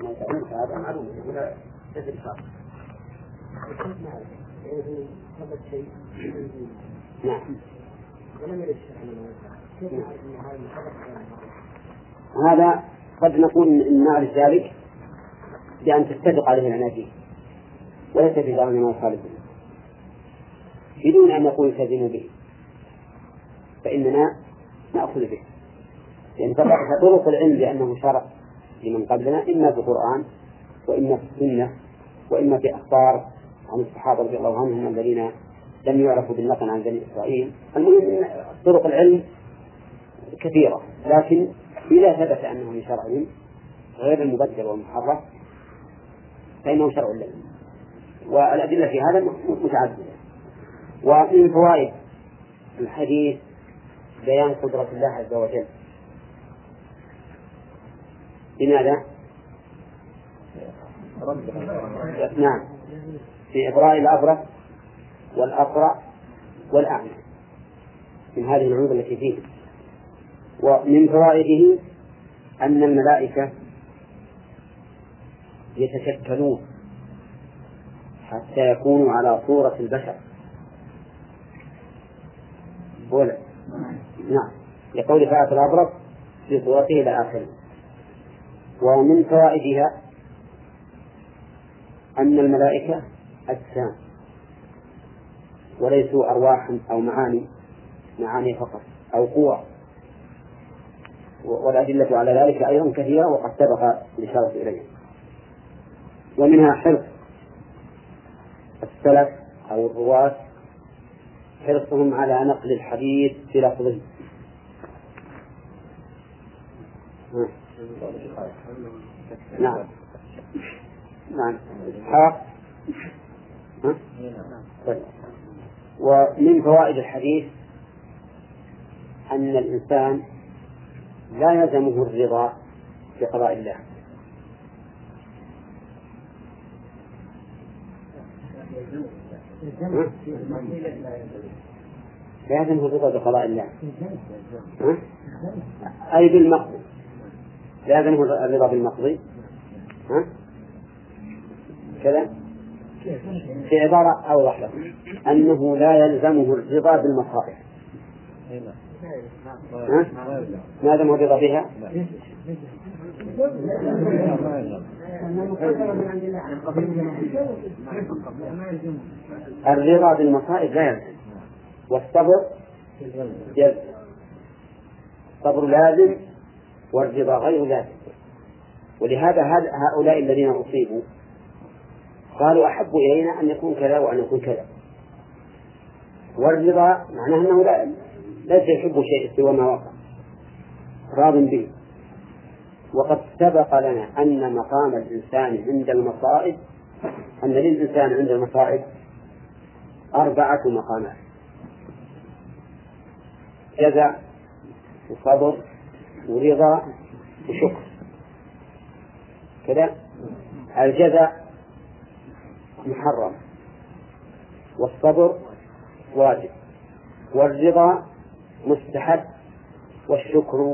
ينفعون فهذا معلوم ولا تدري فرق. نعم. هذا قد نقول إن نعرف ذلك بأن تتفق عليه العناجيل ولا تتفق على ما يخالفه بدون أن نقول التزموا به، فإننا نأخذ به، لأن طرق العلم بأنه شرع لمن قبلنا إما في القرآن وإما في السنة وإما في أخبار عن الصحابة رضي الله عنهم الذين لم يعرفوا بالنقل عن بني إسرائيل. المهم طرق العلم كثيرة، لكن إذا ثبت أنه من شرع غير المبدل والمحرف فإنه شرع الله، والأدلة في هذا متعددة. ومن فوائد الحديث بيان قدرة الله عز وجل. لماذا؟ نعم، في إبراء الأبرص والأقرع والأعمى من هذه العيوب التي فيه. ومن فوائده أن الملائكة يتشكلون حتى يكونوا على صورة البشر. ولا نعم، لقول فأتى الأبرص في صورته إلى آخره. ومن فوائدها أن الملائكة أجسام وليسوا أرواحا أو معاني فقط أو قوى، والأدلة على ذلك أيضا كثيرة وقد سبق الإشارة إليها. ومنها حرص السلف أو الرواة، حرصهم على نقل الحديث بلفظه. نعم نعم إسحاق. ومن فوائد الحديث أن الإنسان لا يلزمه الرضا بقضاء الله، لا يلزمه الرضا بقضاء الله أي بالمقضي، لا يلزمه الرضا بالمقضي كذا. في عبارة أوضح له أنه لا يلزمه الرضا بالمصائب. ما دام الرضا بها الرضا بالمصائب لا يلزم، والصبر يلزم. الصبر لازم والرضا غير لازم. ولهذا هؤلاء الذين أصيبوا قالوا أحب إلينا أن يكون كذا وأن يكون كذا، والرضا معناه أنه ليس يحب شيء سوى ما وقع، راض به. وقد سبق لنا أن مقام الإنسان عند المصائب، أن للإنسان عند المصائب 4 مقامات: جزاء وصبر ورضا وشكر كذا. الجزاء محرم، والصبر واجب، والرضا مستحب، والشكر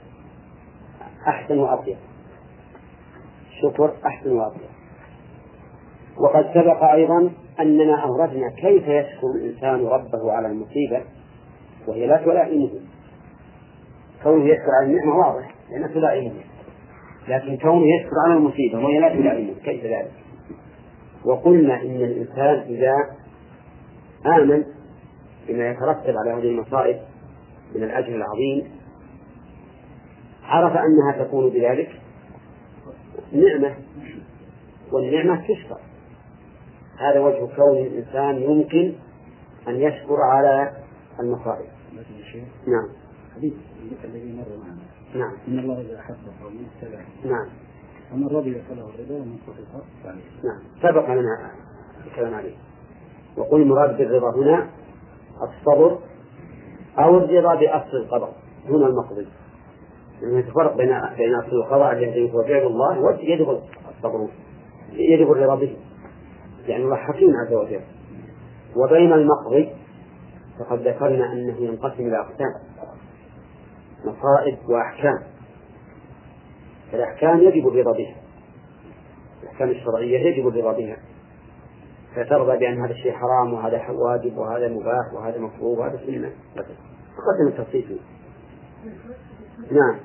أحسن وأطيب. الشكر أحسن وأطيب. وقد سبق أيضا أننا أوردنا كيف يشكر الإنسان ربه على المصيبة وهي لا تلائمه. كونه يشكر على النعمة واضح لأنها تلائمه، لكن كونه يشكر على المصيبة وهي لا تلائمه كيف ذلك؟ وقلنا إن الإنسان إذا آمن بما يترتب على هذه المصائب من الأجر العظيم عرف أنها تكون بذلك نعمة، والنعمة تشكر. هذا وجه كون الإنسان يمكن أن يشكر على المصائب. نعم. حديث الذي مر معنا. نعم. إن الله إذا أحب قوما اتبعه. نعم. ومن رضي فله الرضا ومن سخط فعليه. نعم. سبق لنا الكلام عليه. وقل المراد بالرضا هنا الصبر أو الرضا بأصل القضاء هنا المقضي. لأنه يتفرق بين أصل القضاء الذي هو فعل الله ويجب الصبر يجب الرضا به، يعني الله حكيم عز وجل. وبين المقضي فقد ذكرنا أنه ينقسم إلى أقسام: مصائب وأحكام. الأحكام يجب الرضا بها الأحكام الشرعية يجب الرضا بها، فترضى بأن هذا الشيء حرام وهذا واجب وهذا مباح وهذا مكروه وهذا سنة، تقدم التفصيل. نعم.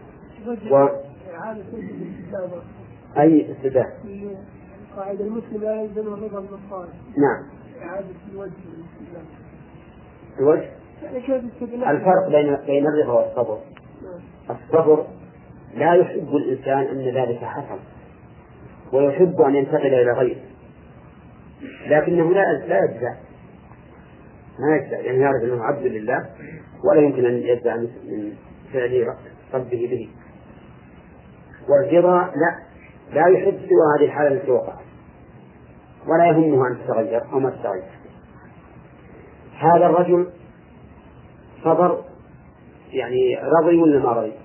أي استدامة؟ قاعدة المسلم لا يلزم الرضا بالصالح. نعم. إعادة الوجه. الوجه. الفرق بين الرضا والصبر. الصبر لا يحب الإنسان أن ذلك حصل ويحب أن ينتقل إلى غيره، لكنه لا يجزع، ما يجزع، يعني يعرف أنه عبد لله ولا يمكن أن يجزع من فعل ربه به. والرضا لا يحب سوى هذه الحالة التي وقعت ولا يهمه أن تتغير أو ما تتغير. هذا الرجل صبر، يعني رضي ولا ما رضي؟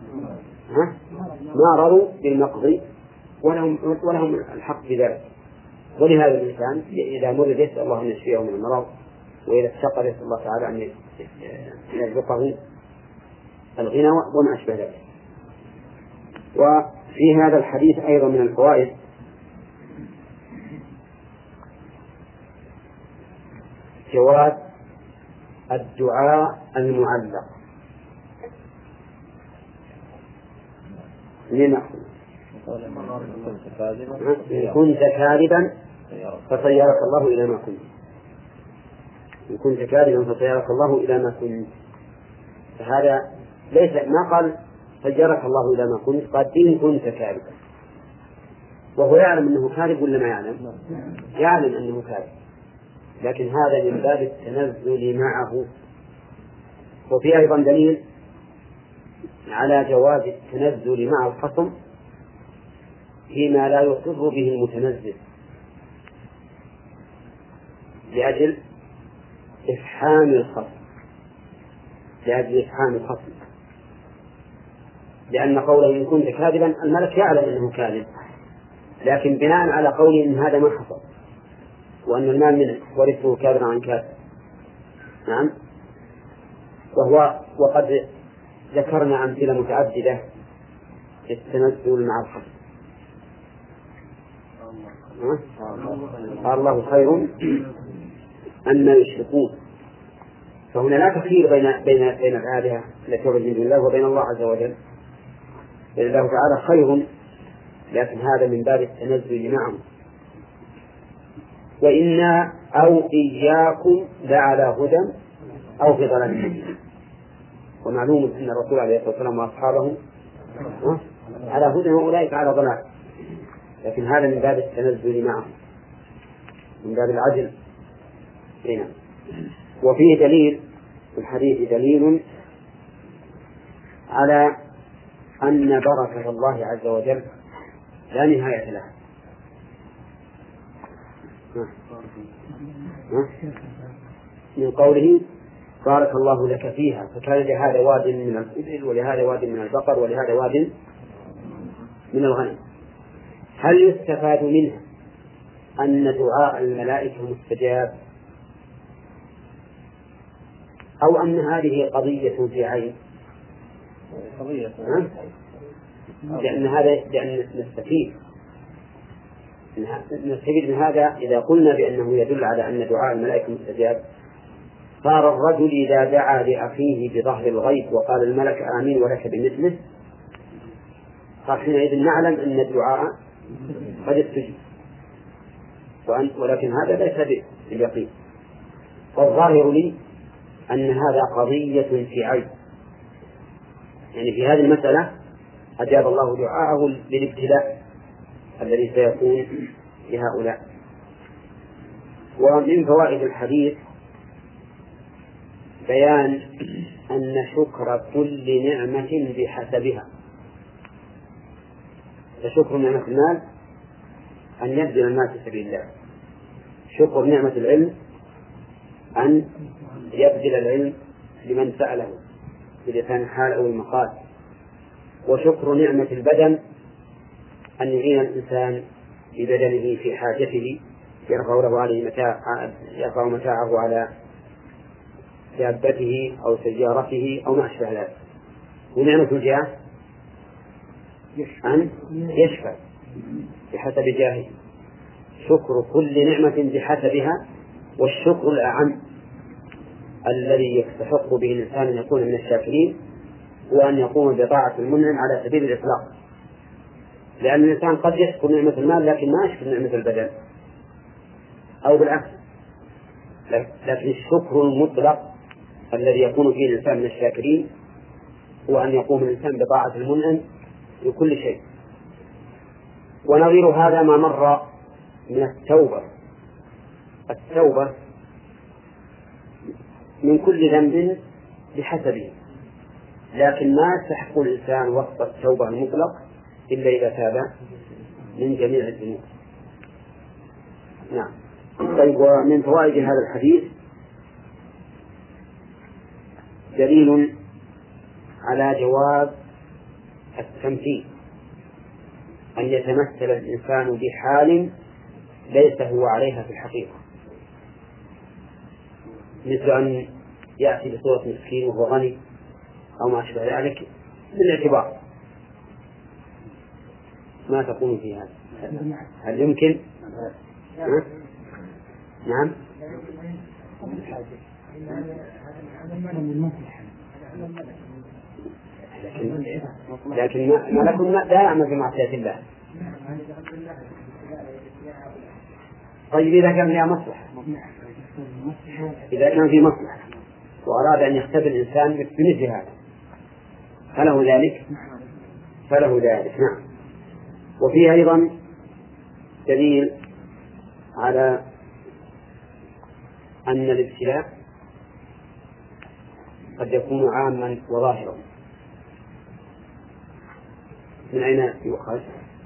ما رضوا بالمقضي ولهم الحق بذلك. ولهذا الإنسان إذا مرض يسأل الله أن يشفيه من المرض، وإذا افتقر يسأل الله تعالى أن يرزقه الغنى وما أشبه ذلك. وفي هذا الحديث أيضا من الفوائد جواز الدعاء المعلق. لما إن كنت كاذبا فسيرك الله إلى ما كنت، إن كنت كاذبا فسيرك الله إلى ما كنت. فهذا ليس ما قال سيرك الله إلى ما كنت، قال إن كنت كاذبا، وهو يعلم أنه كاذب ولا ما يعلم؟ يعلم أنه كاذب، لكن هذا من باب التنزل معه. وفي أيضا دليل على جواز التنزل مع الخصم فيما لا يقر به المتنزل لأجل إفحام الخصم، لأن قوله إن كنت كاذبا الملك يعلم أنه كاذب، لكن بناء على قوله إن هذا ما حصل وأن المال منه ورثه كاذبا عن كاذب. نعم. وقد ذكرنا أمثلة متعددة للتنزل مع الخصم. قال الله خير أما يشركون، فهنا لا تخير بين الآلهة التي تعبد من الله وبين الله عز وجل، بل الله تعالى خير، لكن هذا من باب التنزل معه. وإنا أو إياكم لعلى هدى أو في ضلال مبين. ومعلوم أن الرسول عليه الصلاة والسلام وأصحابه على هدى وأولئك على ضلال، لكن هذا من باب التنزل معه، من باب العدل. هنا وفيه دليل في الحديث دليل على أن بركة الله عز وجل لا نهاية لها. من قوله بارك الله لك فيها، فكان لهذا واد من الإبل ولهذا واد من البقر ولهذا واد من الغنم. هل يستفاد منها أن دعاء الملائكة مستجاب، أو أن هذه قضية في عين؟ لأن نستفيد من هذا إذا قلنا بأنه يدل على أن دعاء الملائكة مستجاب. صار الرجل إذا دعا لأخيه بظهر الغيب وقال الملك آمين ولك بمثله، صار حينئذ نعلم أن الدعاء قد استجيب، ولكن هذا ليس باليقين. والظاهر لي أن هذا قضية في عين، يعني في هذه المسألة أجاب الله دعاءه للابتلاء الذي سيكون لهؤلاء. ومن فوائد الحديث بيان أن شكر كل نعمة بحسبها، فشكر نعمة المال أن يبذل المال في سبيل الله، شكر نعمة العلم أن يبذل العلم لمن سأله بلسان الحال أو المقال، وشكر نعمة البدن أن يعين الإنسان ببدنه في حاجته، يرفع له عليه يرفع متاعه على دابته أو سيارته أو ما أشبه ذلك. ونعمة الجاه أن يشفى بحسب جاهه، شكر كل نعمة بحسبها، والشكر الأعم الذي يستحق به الإنسان أن يكون من الشاكرين هو أن يقوم بطاعة المنعم على سبيل الإطلاق. لأن الإنسان قد يشكر نعمة المال لكن ما يشكر نعمة البدن، أو بالعكس. لكن الشكر المطلق الذي يكون فيه الإنسان من الشاكرين هو أن يقوم الإنسان بطاعة المنعم لكل شيء. ونظير هذا ما مر من التوبة. التوبة من كل ذنب بحسبه، لكن ما يستحق الإنسان وصف التوبة المطلق إلا إذا تاب من جميع الذنوب. نعم. طيب، ومن فوائد هذا الحديث دليل على جواز التمثيل، أن يتمثل الإنسان بحال ليس هو عليها في الحقيقة، مثل أن يأتي بصورة مسكين وهو غني أو ما أشبه ذلك بالاعتبار. ما تقول في هذا؟ هل يمكن؟ نعم. لكن ملك لا يعمل بمعصية الله. طيب، إذا كان فيها مصلحة، إذا كان في مصلحة وأراد أن يختبر الإنسان بمثل هذا فله ذلك. نعم. وفيه أيضا دليل على أن الابتلاء قد يكون عاما وظاهرا. من أين يؤخذ؟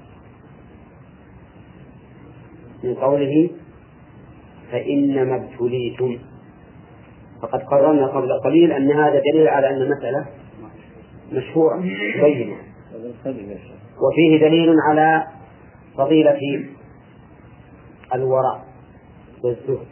من قوله فإنما ابتليتم. فقد قررنا قبل قليل أن هذا دليل على أن المسألة مشروعة بينة. وفيه دليل على فضيلة الورع والزهد،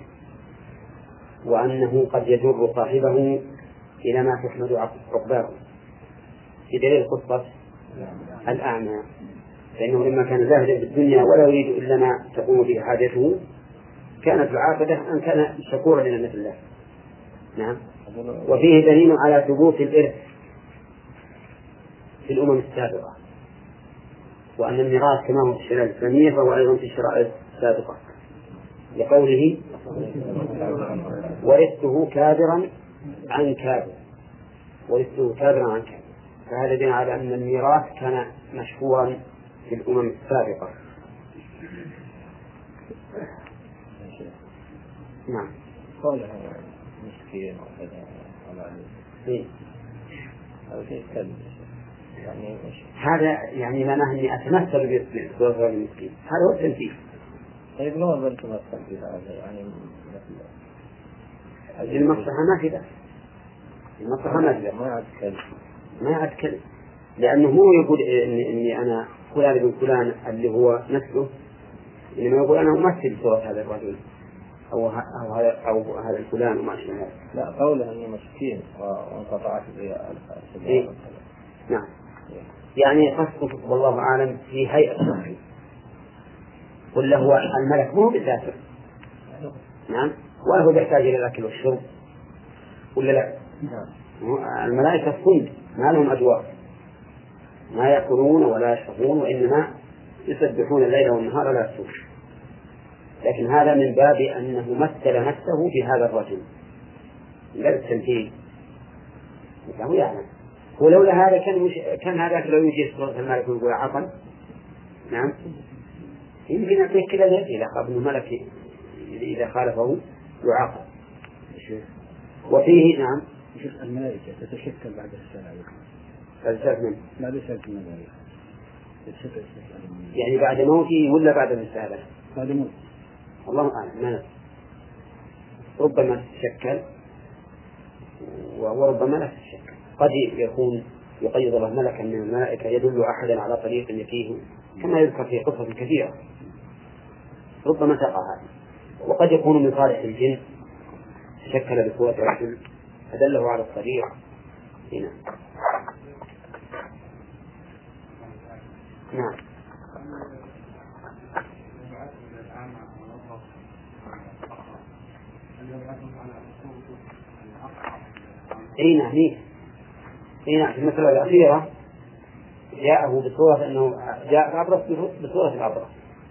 وأنه قد يجر صاحبه إلى ما تحمد عقباه، في دليل قصة الأعمى، فإنه لما كان زاهدا في الدنيا ولا يريد إلا ما تقوم به حاجته كانت العاقبة أن كان شكورا لنعمة الله. نعم. وفيه دليل على ثبوت الإرث في الأمم السابقة، وأن الميراث كما هو في الشريعة الإسلامية فهو أيضا في الشرائع السابقة، لقوله ورثته كابرا عن كابر. فهذا دليل على أن الميراث كان مشهورا في الأمم السابقة. نعم. قالها مسكين وكذا على هذا يعني معناه أني أتمثل بصورة المسكين، هذا هو التمثيل. طيب لو ما تمثل بهذا يعني المصلحة ما في ذلك. المصلحة ما عاد كلمة، لأنه هو يقول إني أنا فلان ابن فلان اللي هو نفسه، إنما يقول أنا أمثل صورة هذا الرجل أو هذا الفلان وما أشبه هذا. لا، قوله أني مسكين وانقطعت به السبيل. نعم. يعني قصده والله أعلم في هيئة الشخص، قل له الملك مو بسافر. نعم. ولا هو يحتاج إلى الأكل والشرب ولا لا؟ الملائكة صند ما لهم أدوار، ما يأكلون ولا يشربون، وإنما يسبحون الليل والنهار ولا يفترون. لكن هذا من باب أنه مثل نفسه بهذا الرجل من باب التمثيل، هو يعلم. ولولا هذا كان هذاك لو يجي صورة الملك ويقول عطا. نعم. يمكن يعطيه كذا إذا خاف إنه ملك إذا خالفه يعاقب. وفيه نعم الملائكة تتشكل بعد الساعة. بعد الملائكة يعني بعد موته ولا بعد الرسالة؟ بعد موته. الله أعلم. ما ربما تتشكل وربما لا تتشكل. قد يكون يقيض الله ملكا من الملائكة يدل أحدا على طريق يتيه، كما يذكر في قصص كثيرة ربما تقع هذا. وقد يكون من صالح الجن تشكل بصورة رجل فدله على الطريق. هنا نعم. أي نعم، في المسألة الأخيرة جاءه بصورة أنه جاء الأبرص بصورة الأبرص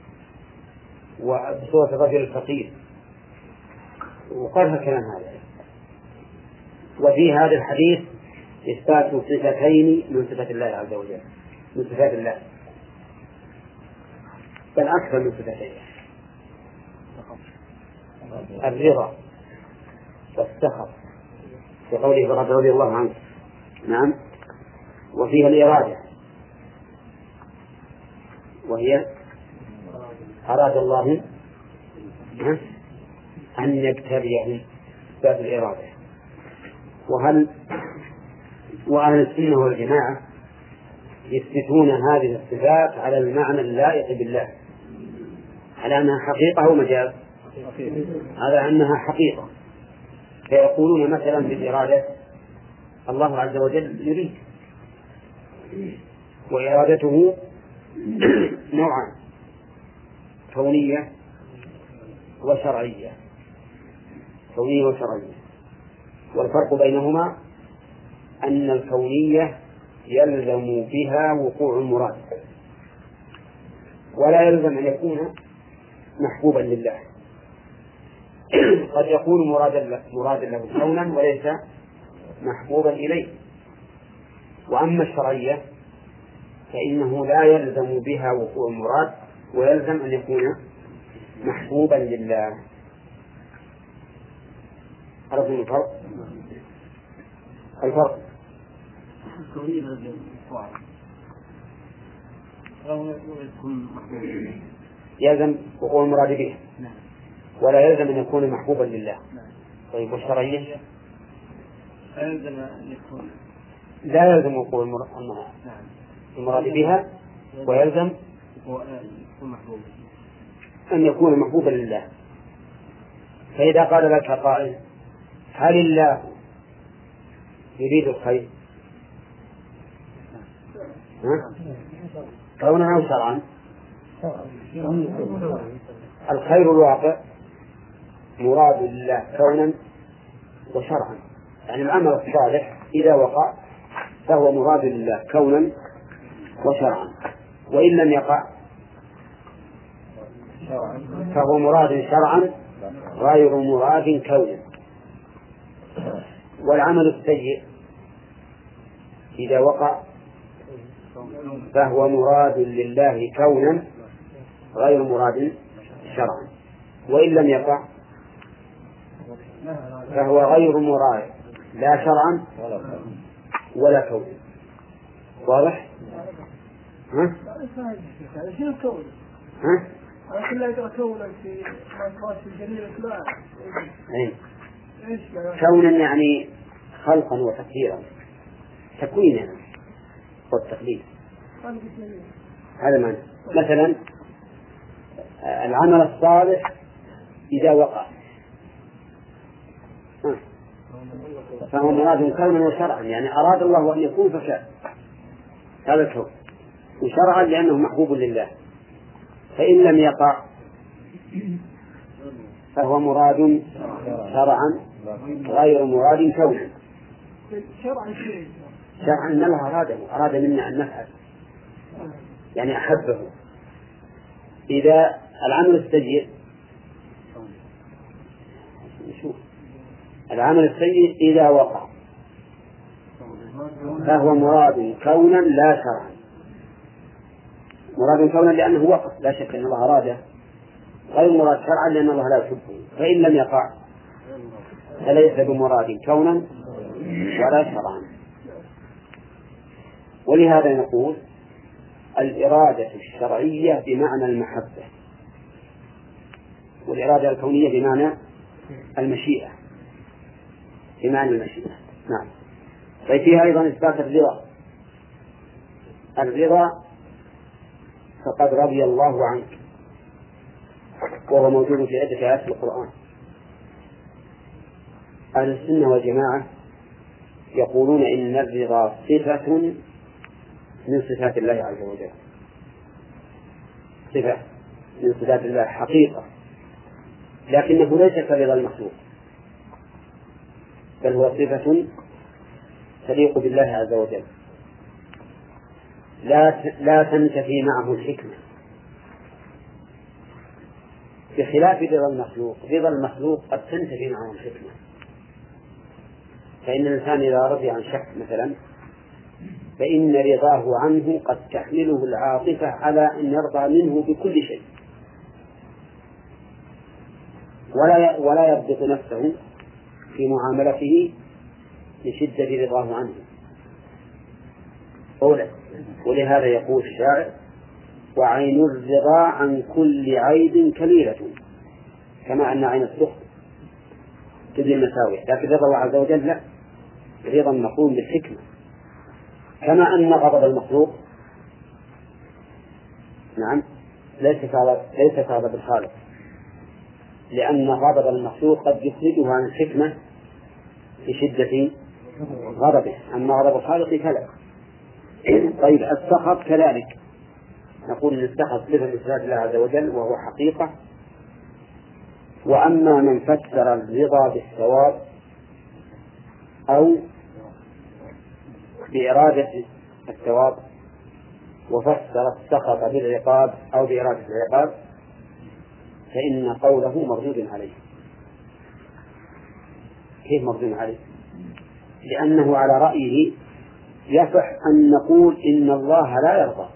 وبصورة الرجل الفقير، وقال الكلام هذا. وفي هذا الحديث إثبات صفتين من صفات الله عز وجل، من صفات الله، بل أكثر من صفتين: الرضا والسخط في قوله فقد رضي الله عنه. نعم. وفيها الإرادة، وهي أراد الله أن يبتليهم، باب الإرادة. وأهل السنة والجماعة يثبتون هذه الصفات على المعنى اللائق بالله، على أنها حقيقة ومجاز، على أنها حقيقة. فيقولون مثلا بالإرادة: الله عز وجل يريد، وإرادته نوعان: كونية وشرعية. كونية وشرعية، والفرق بينهما أن الكونية يلزم بها وقوع المراد، ولا يلزم أن يكون محبوبا لله. قد يكون مرادا له كونا وليس محبوبا إليه. وأما الشرعية فإنه لا يلزم بها وقوع المراد، ويلزم أن يكون محبوبا لله. عرفتم الفرق؟ الفرق يلزم وقوع المراد به، ولا يلزم أن يكون محبوبا لله. طيب والشرعية لا يلزم وقوع المراد بها، ويلزم أن يكون محبوبا لله. فإذا قال لك قائل: هل الله يريد الخير كونا أو شرعا؟ الخير الواقع مراد الله كونا وشرعا، يعني العمل الصالح إذا وقع فهو مراد لله كونا وشرعا، وإن لم يقع فهو مراد شرعا غير مراد كونا. والعمل السيء إذا وقع فهو مراد لله كونا غير مراد شرعا، وإن لم يقع فهو غير مراد لا شرعا ولا كونا. واضح؟ ها؟ كونا يعني خلقا وتقديرا، تكوينا والتقدير، هذا معنى. مثلا العمل الصالح إذا وقع فهو مراد كونا وشرعا، يعني أراد الله أن يكون فكان، هذا الكون، وشرعا لأنه محبوب لله. فإن لم يقع فهو مراد شرعا غير مراد كونا. شرعا أن الله أراد منا أن نفعل، يعني أحبه. إذا العمل السيء إذا وقع فهو مراد كونا لا شرعا، مراد كونا لأنه وقع، لا شك أن الله أراده، غير مراد شرعا لأن الله لا يحبه. فإن لم يقع فليس بمراد كونا ولا شرعا. ولهذا نقول الإرادة الشرعية بمعنى المحبة، والإرادة الكونية بمعنى المشيئة، بمعنى المشيئة. نعم. طيب فيها أيضا إثبات الرضا فقد رضي الله عنك، وهو موجود في عدة آيات في القرآن. أهل السنة والجماعة يقولون إن الرضا صفة من صفات الله عز وجل، صفة من صفات الله حقيقة، لكنه ليس كرضا المخلوق. بل هو صفة تليق بالله عز وجل، لا تنتفي معه الحكمة، بخلاف رضا المخلوق. رضا المخلوق قد تنتفي معه الحكمة، فإن الإنسان إذا رضي عن شخص مثلا فإن رضاه عنه قد تحمله العاطفة على أن يرضى منه بكل شيء، ولا يضبط نفسه في معاملته لشدة رضاه عنه. ولهذا يقول الشاعر: وعين الرضا عن كل عيب كليلة، كما أن عين السخط تدري المساوئ، لكن رضا الله عز وجل لا، رضا مقوم بالحكمة. كما أن غضب المخلوق نعم ليس كغضب الخالق، لأن غضب المخلوق قد يخرجه عن الحكمة لشدة غضبه، أما غضب الخالق فلا. طيب السخط كذلك، نقول أن السخط صفة من صفات الله عز وجل وهو حقيقة. وأما من فسر الرضا بالثواب أو بإرادة الثواب وفسر السخط بالعقاب أو بإرادة العقاب فإن قوله مردود عليه. كيف مردود عليه؟ لأنه على رأيه يصح أن نقول إن الله لا يرضى،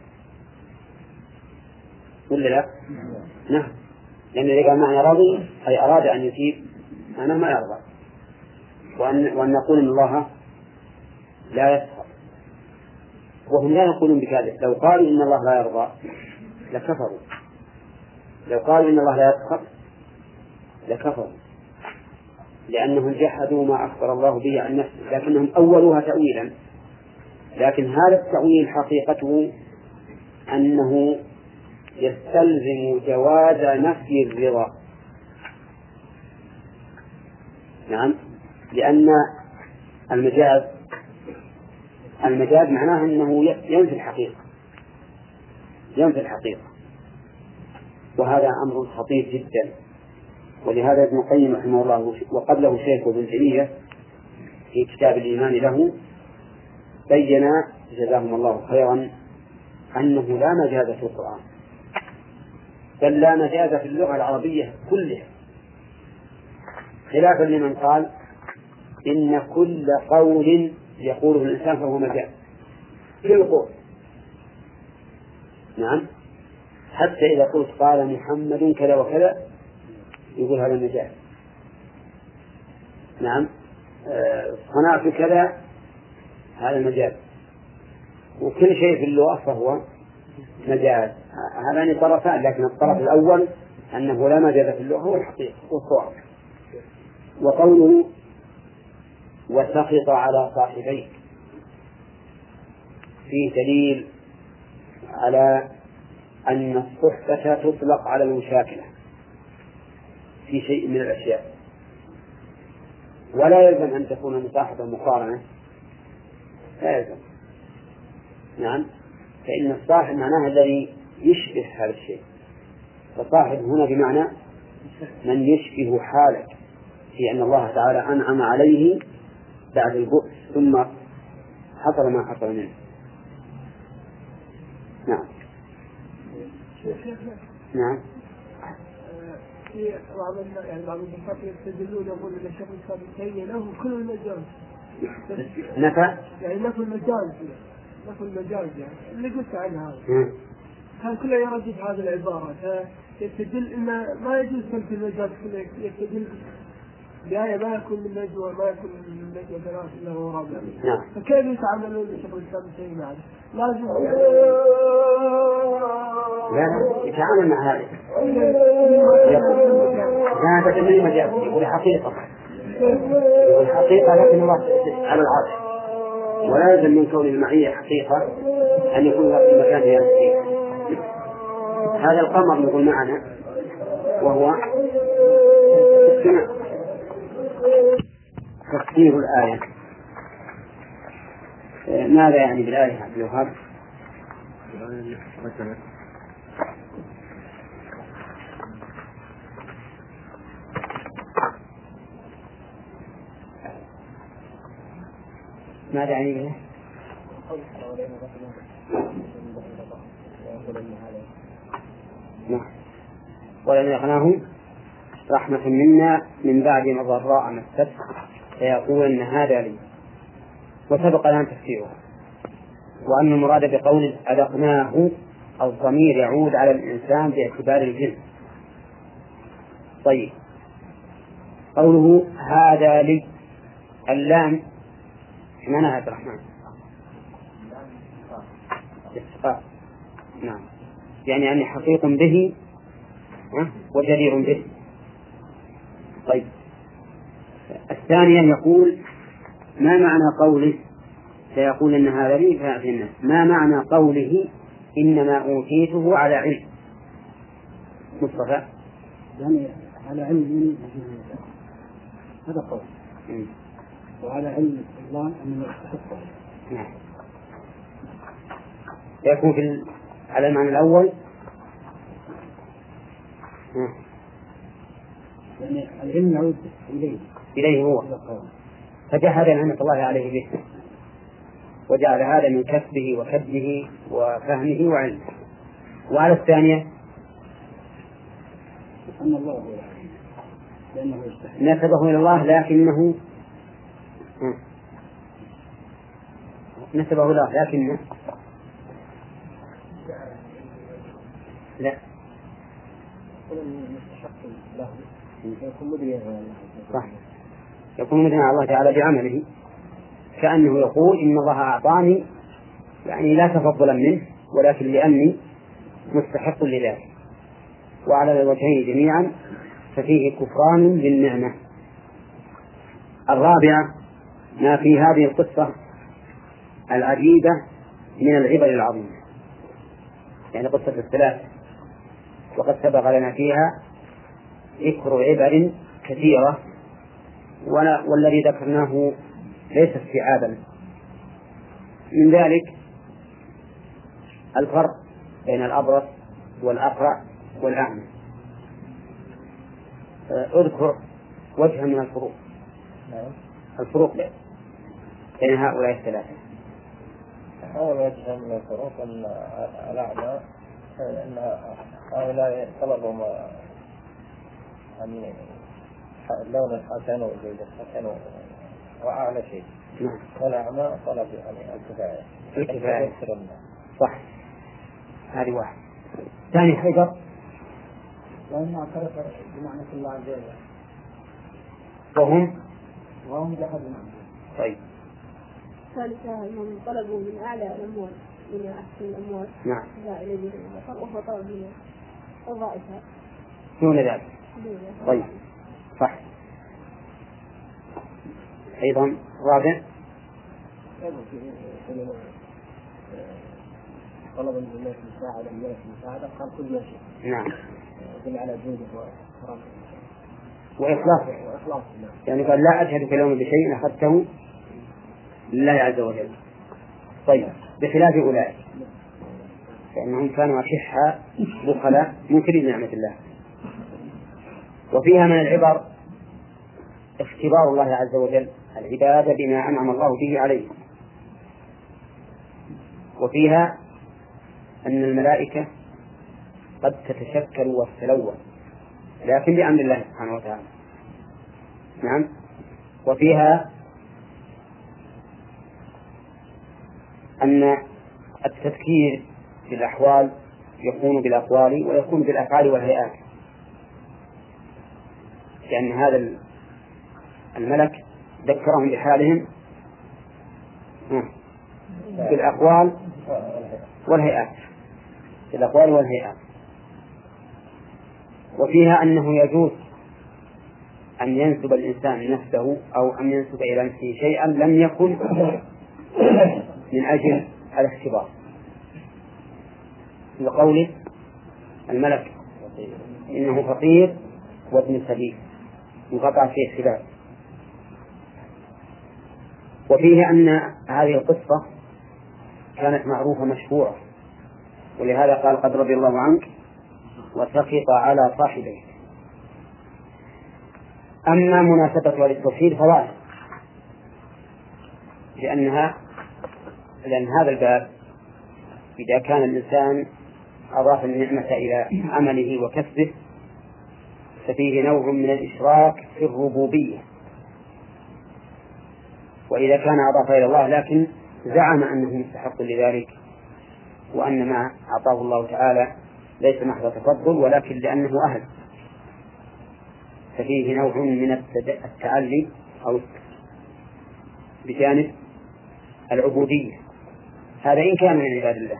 ولا لا؟ نعم، لأن إذا قال معنى راضي أي أراد أن يثيب أنا ما يرضى، وأن نقول إن الله لا يسخط، وهم لا يقولون بكذا. لو قالوا إن الله لا يرضى لكفروا، لو قالوا إن الله لا يسخط لكفروا، لأنهم جحدوا ما أخبر الله به عن نفسه، لكنهم أولوها تأويلا. لكن هذا التأويل حقيقته أنه يستلزم جواز نفي الرضا. نعم، لأن المجاز معناه أنه ينفي الحقيقة، وهذا أمر خطير جدا. ولهذا ابن القيم رحمه الله وقبله شيخ ابن تيمية في كتاب الإيمان له بين جزاهم الله خيرا أنه لا مجاز في القرآن، بل لا مجاز في اللغة العربية كلها، خلافا لمن قال إن كل قول يقوله الإنسان فهو مجاز في القول. نعم، حتى إذا قلت قال محمد كذا وكذا يقول هذا مجاز. نعم، صنعت كذا هذا مجاز، وكل شيء في اللغة فهو مجاز. هذان طرفان، لكن الطرف الأول أنه لا مجاز في اللغة هو الحقيقة والصواب. وقوله وسخط على صاحبيه فيه دليل على أن الصحبة تطلق على المشاكلة في شيء من الأشياء، ولا يلزم أن تكون المصاحبة مقارنة، لا يلزم. نعم، فإن الصاحب معناه الذي يشبه هذا الشيء، فصاحب هنا بمعنى من يشبه حالك في أن الله تعالى أنعم عليه بعد البؤس ثم حصل ما حصل منه. نعم. نعم. في بعض الناس يستدلون يقول ان الشيخ الاسلام ابن تيميه له كل المجاز. نفى؟ يعني نفى المجاز يعني اللي قلت عنه هذا. كان كله يردد هذه العبارة، فيستدل ان ما يجوز تنفي المجاز، كله يستدل بآية ما يكون من نجوى ثلاث إلا هو رابع. فكيف يتعاملون الشيخ الإسلام ابن تيمية معه؟ لازم لا يتعامل مع هذه. لا تدري مجاز، يقول حقيقة لكن الله على العرش، ولا يلزم من كون المعية حقيقة أن يكون في المكان فيه. هذا القمر يقول معنا وهو السماء. تفسير الآية، ماذا يعني بالآية عبد الوهاب؟ ماذا يعني به؟ نعم. ولنذقناهم رحمة منا من بعد ما ضراء مسته فيقول إن هذا لي، وسبق لنا تفسيره. وأن المراد بقول أذقناه الضمير يعود على الإنسان باعتبار الجنس. طيب، قوله هذا لي، اللام معنى عبد الرحمن استحقاق. نعم، يعني أني حقيق به وجدير به. طيب، الثانيا يقول ما معنى قوله سيقول إن هذا لي فيأتي الناس؟ ما معنى قوله إنما أوتيته على علم؟ مصطفى يعني على علم هذا قول، وعلى علم الله أنه يستحقه. نعم، يكون على المعنى الأول يعني العلم يعود إليه هو، فجحد نعمة الله عليه به وجعل هذا من كسبه وكده وفهمه وعلمه. وعلى الثانية أن الله هو العليم لأنه يستحق نسبه إلى الله، لكنه نسبه له لكنه لا صح، يكون مدنا على الله تعالى بعمله، كأنه يقول إن الله أعطاني، يعني لا تفضلا منه ولكن لأني مستحق لذلك. وعلى الوجهين جميعا ففيه كفران للنعمة. الرابعة ما في هذه القصة العجيبة من العبر العظيمة، يعني قصة الثلاث، وقد سبق لنا فيها ذكر عبر كثيرة، والذي ذكرناه ليس استيعابا. من ذلك الفرق بين الأبرص والأقرع والأعمى. اذكر وجها من الفروق، الفروق بين هؤلاء الثلاثة. أول وجه من الفروق أن الأعمى أن هؤلاء طلبوا يعني لون الحسن وجودة الحسن وأعلى شيء، والأعمى طلب يعني الكفاية. صح، هذه واحد. ثاني حجر وهم اعترف بمعنى الله عز وجل وهم جحدوا. طيب، ثالثا أنهم طلبوا من أعلى الأموال من أحسن الأموال. نعم، لا إلى دين وهو طلب من الضائفة دون ذلك. طيب، صح. أيضا رابع طلب من الناس المساعدة، الناس المساعدة قال كل شيء. نعم، يدل على جوده وإخلاص. يعني قال لا أشهد اليوم بشيء أخذته لله عز وجل. طيب، بخلاف أولئك فإنهم كانوا أشحاء بخلاء منكرين نعمة الله. وفيها من العبر اختبار الله عز وجل العبادة بما أنعم الله به عليه. وفيها أن الملائكة قد تتشكل وتتلون لكن بأمر الله سبحانه وتعالى. نعم. وفيها أن التذكير بالأحوال يكون بالأقوال ويكون بالأفعال والهيئات، لأن هذا الملك ذكرهم بحالهم بالأقوال والهيئات. وفيها أنه يجوز أن ينسب الإنسان نفسه أو أن ينسب إلى نفسه شيئا لم يكن من أجل الاختبار، لقوله الملك إنه فقير وابن سبيل انقطع فيه خلاف. وفيه أن هذه القصة كانت معروفة مشهورة، ولهذا قال قد رضي الله عنك وسخط على صاحبيه. أما مناسبة للتوحيد فواحد، لأن هذا الباب إذا كان الإنسان أضاف النعمة إلى عمله وكسبه ففيه نوع من الإشراك في الربوبية، وإذا كان أضاف إلى الله لكن زعم أنه مستحق لذلك وأن ما أعطاه الله تعالى ليس محض تفضل ولكن لأنه أهل، ففيه نوع من التعلي أو بجانب العبودية، هذا إن كان من عباد الله.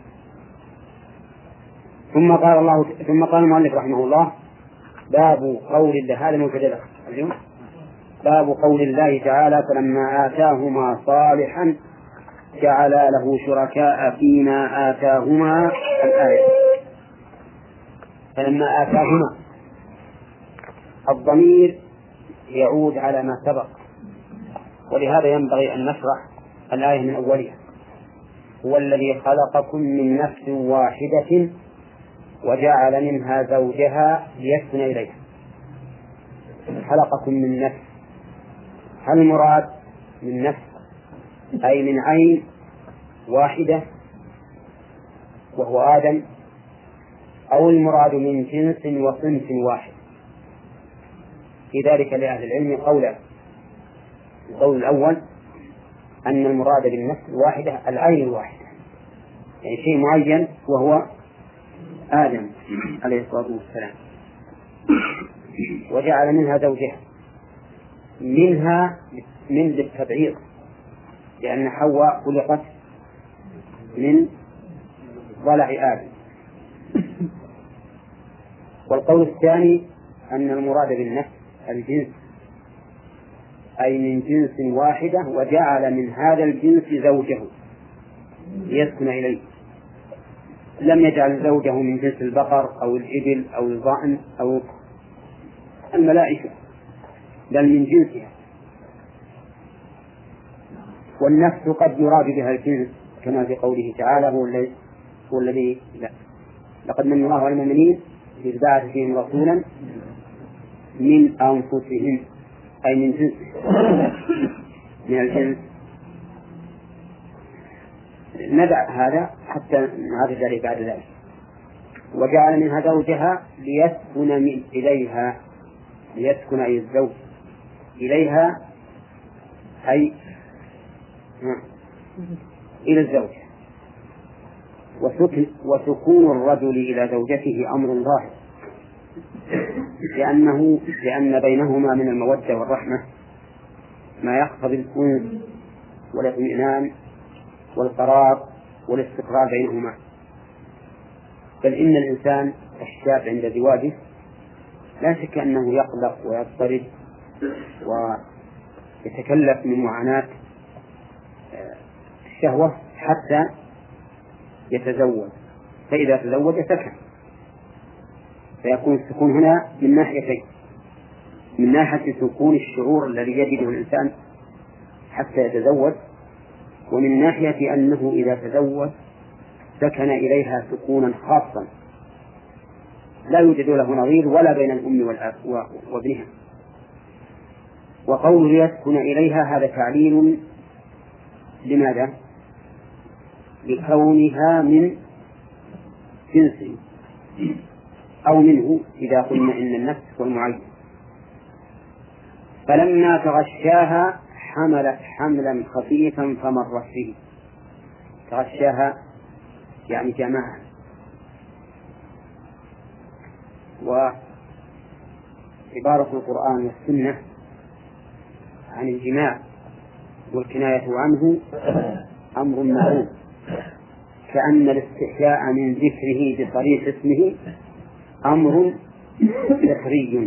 ثم قال المؤلف رحمه الله: باب قول الله، هذا موجود اليوم، باب قول الله تعالى: فلما آتاهما صالحا جعلا له شركاء فيما آتاهما. الآية فلما آتاهما، الضمير يعود على ما سبق، ولهذا ينبغي أن نشرح الآية من أولها. هو الذي خلقكم من نفس واحدة وجعل منها زوجها ليسكن إليها. خلقكم من نفس، هل المراد من نفس أي من عين واحدة وهو آدم، أو المراد من جنس وصنف واحد؟ في ذلك لأهل العلم قولان: القول الأول أن المراد بالنفس الواحدة العين الواحدة، يعني شيء معين وهو آدم عليه الصلاة والسلام، وجعل منها زوجها، منها من للتبعيض لأن حواء خلقت من ضلع آدم. والقول الثاني أن المراد بالنفس الجنس أي من جنس واحدة وجعل من هذا الجنس زوجه ليسكن إليه، لم يجعل زوجه من جنس البقر أو الإبل أو الضأن أو الملائكة، بل من جنسها. والنفس قد يراد بها الجنس كما في قوله تعالى: هو الذي لقد من الله على المؤمنين إذ بعث فيهم رسولا من أنفسهم، أي من جنسهم، من الجنس. ندع هذا حتى نعرف ذلك بعد ذلك. وجعل منها زوجها ليسكن إليها، ليسكن أي الزوج إليها أي إلى الزوجة. وسكون الرجل إلى زوجته أمر ظاهر، لأن بينهما من المودة والرحمة ما يقتضي الأنس والاطمئنان والقرار والاستقرار بينهما. بل إن الإنسان الشاب عند زواجه لا شك أنه يقلق ويضطرب ويتكلف من معاناة الشهوة حتى يتزوج، فإذا تزوج سكن. فيكون السكون هنا من ناحيتين: من ناحية سكون الشعور الذي يجده الإنسان حتى يتزوج، ومن ناحية أنه إذا تزوج سكن إليها سكونا خاصا لا يوجد له نظير ولا بين الأم وابنها. وقول يسكن إليها هذا تعليل لماذا؟ لكونها من جنسه أو منه إذا قلنا إن النفس والمعين. فلما تغشاها حملت حملا خفيفا فمرت به. تغشاها يعني جماعة. وعبارة القرآن والسنة عن الجماع والكناية عنه أمر معروف، كأن الاستحياء من ذكره بصريح اسمه أمر سحري.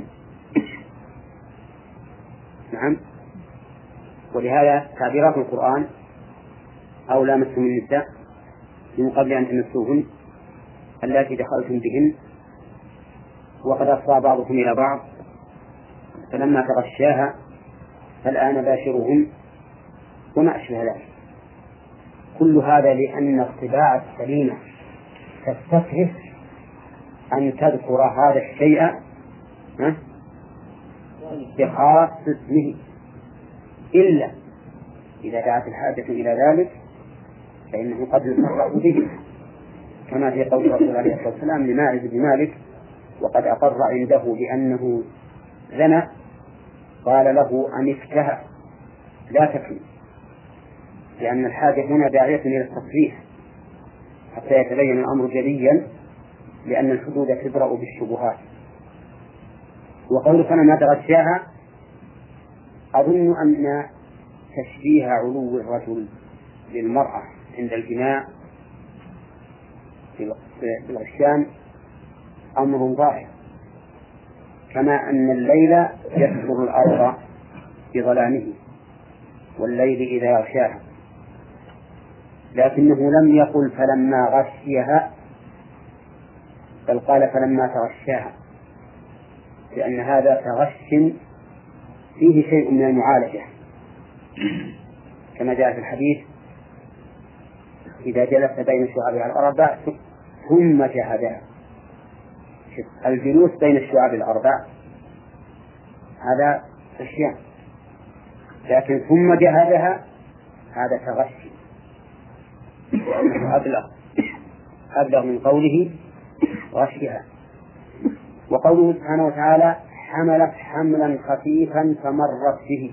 نعم. ولهذا تعبيرات القرآن: أو لامستم النساء من قبل أن تمسوهن اللاتي دخلتم بهن وقد أفضى بعضكم إلى بعض فلما تغشاها فالآن باشروهن وما أشبه ذلك. كل هذا لأن الطباع السليمة تستكره أن تذكر هذا الشيء بخاص اسمه، إذا دعت الحاجة إلى ذلك فإنه قد يصرح به، كما في قول الرسول عليه الصلاة والسلام لماعز بن مالك وقد أقر عنده بأنه زنى، قال له أنفتها لا تكن، لأن الحاجة هنا داعية إلى التصريح حتى يتبين الأمر جليا، لأن الحدود تبرأ بالشبهات. وقول فلما تغشاها أظن أن تشبيه علو الرجل للمرأة عند الجماع في الغشيان أمر ظاهر، كما أن الليل يستر الأرض بظلامه والليل إذا غشاها، لكنه لم يقل فلما غشيها، بل قال فلما تغشاها، لأن هذا تغش فيه شيء من المعالجة، كما جاء في الحديث إذا جلس بين الشعاب الأربع ثم جهدها. الجلوس بين الشعاب الأربع هذا غشيان، لكن ثم جهدها هذا تغشي، أبلغ من قوله غشيها. وقوله سبحانه وتعالى حملت حملا خفيفا فمرت به،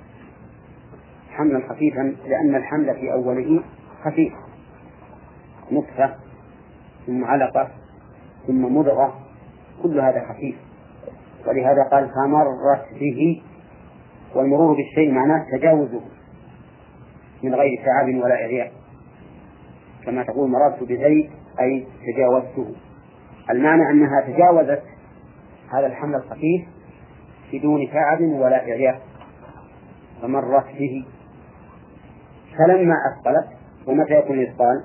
حملا خفيفا لأن الحمل في أوله خفيف، نطفة ثم علقة ثم مضغة، كل هذا خفيف، ولهذا قال فمرت به، والمرور بالشيء معناه تجاوزه من غير تعب ولا إعياء، كما تقول مررت بزيد أي تجاوزته، المعنى أنها تجاوزت هذا الحمل الخفيف بدون تعب ولا إعياء، فمرت به. فلما أثقلت، ومتى يكون الإثقال؟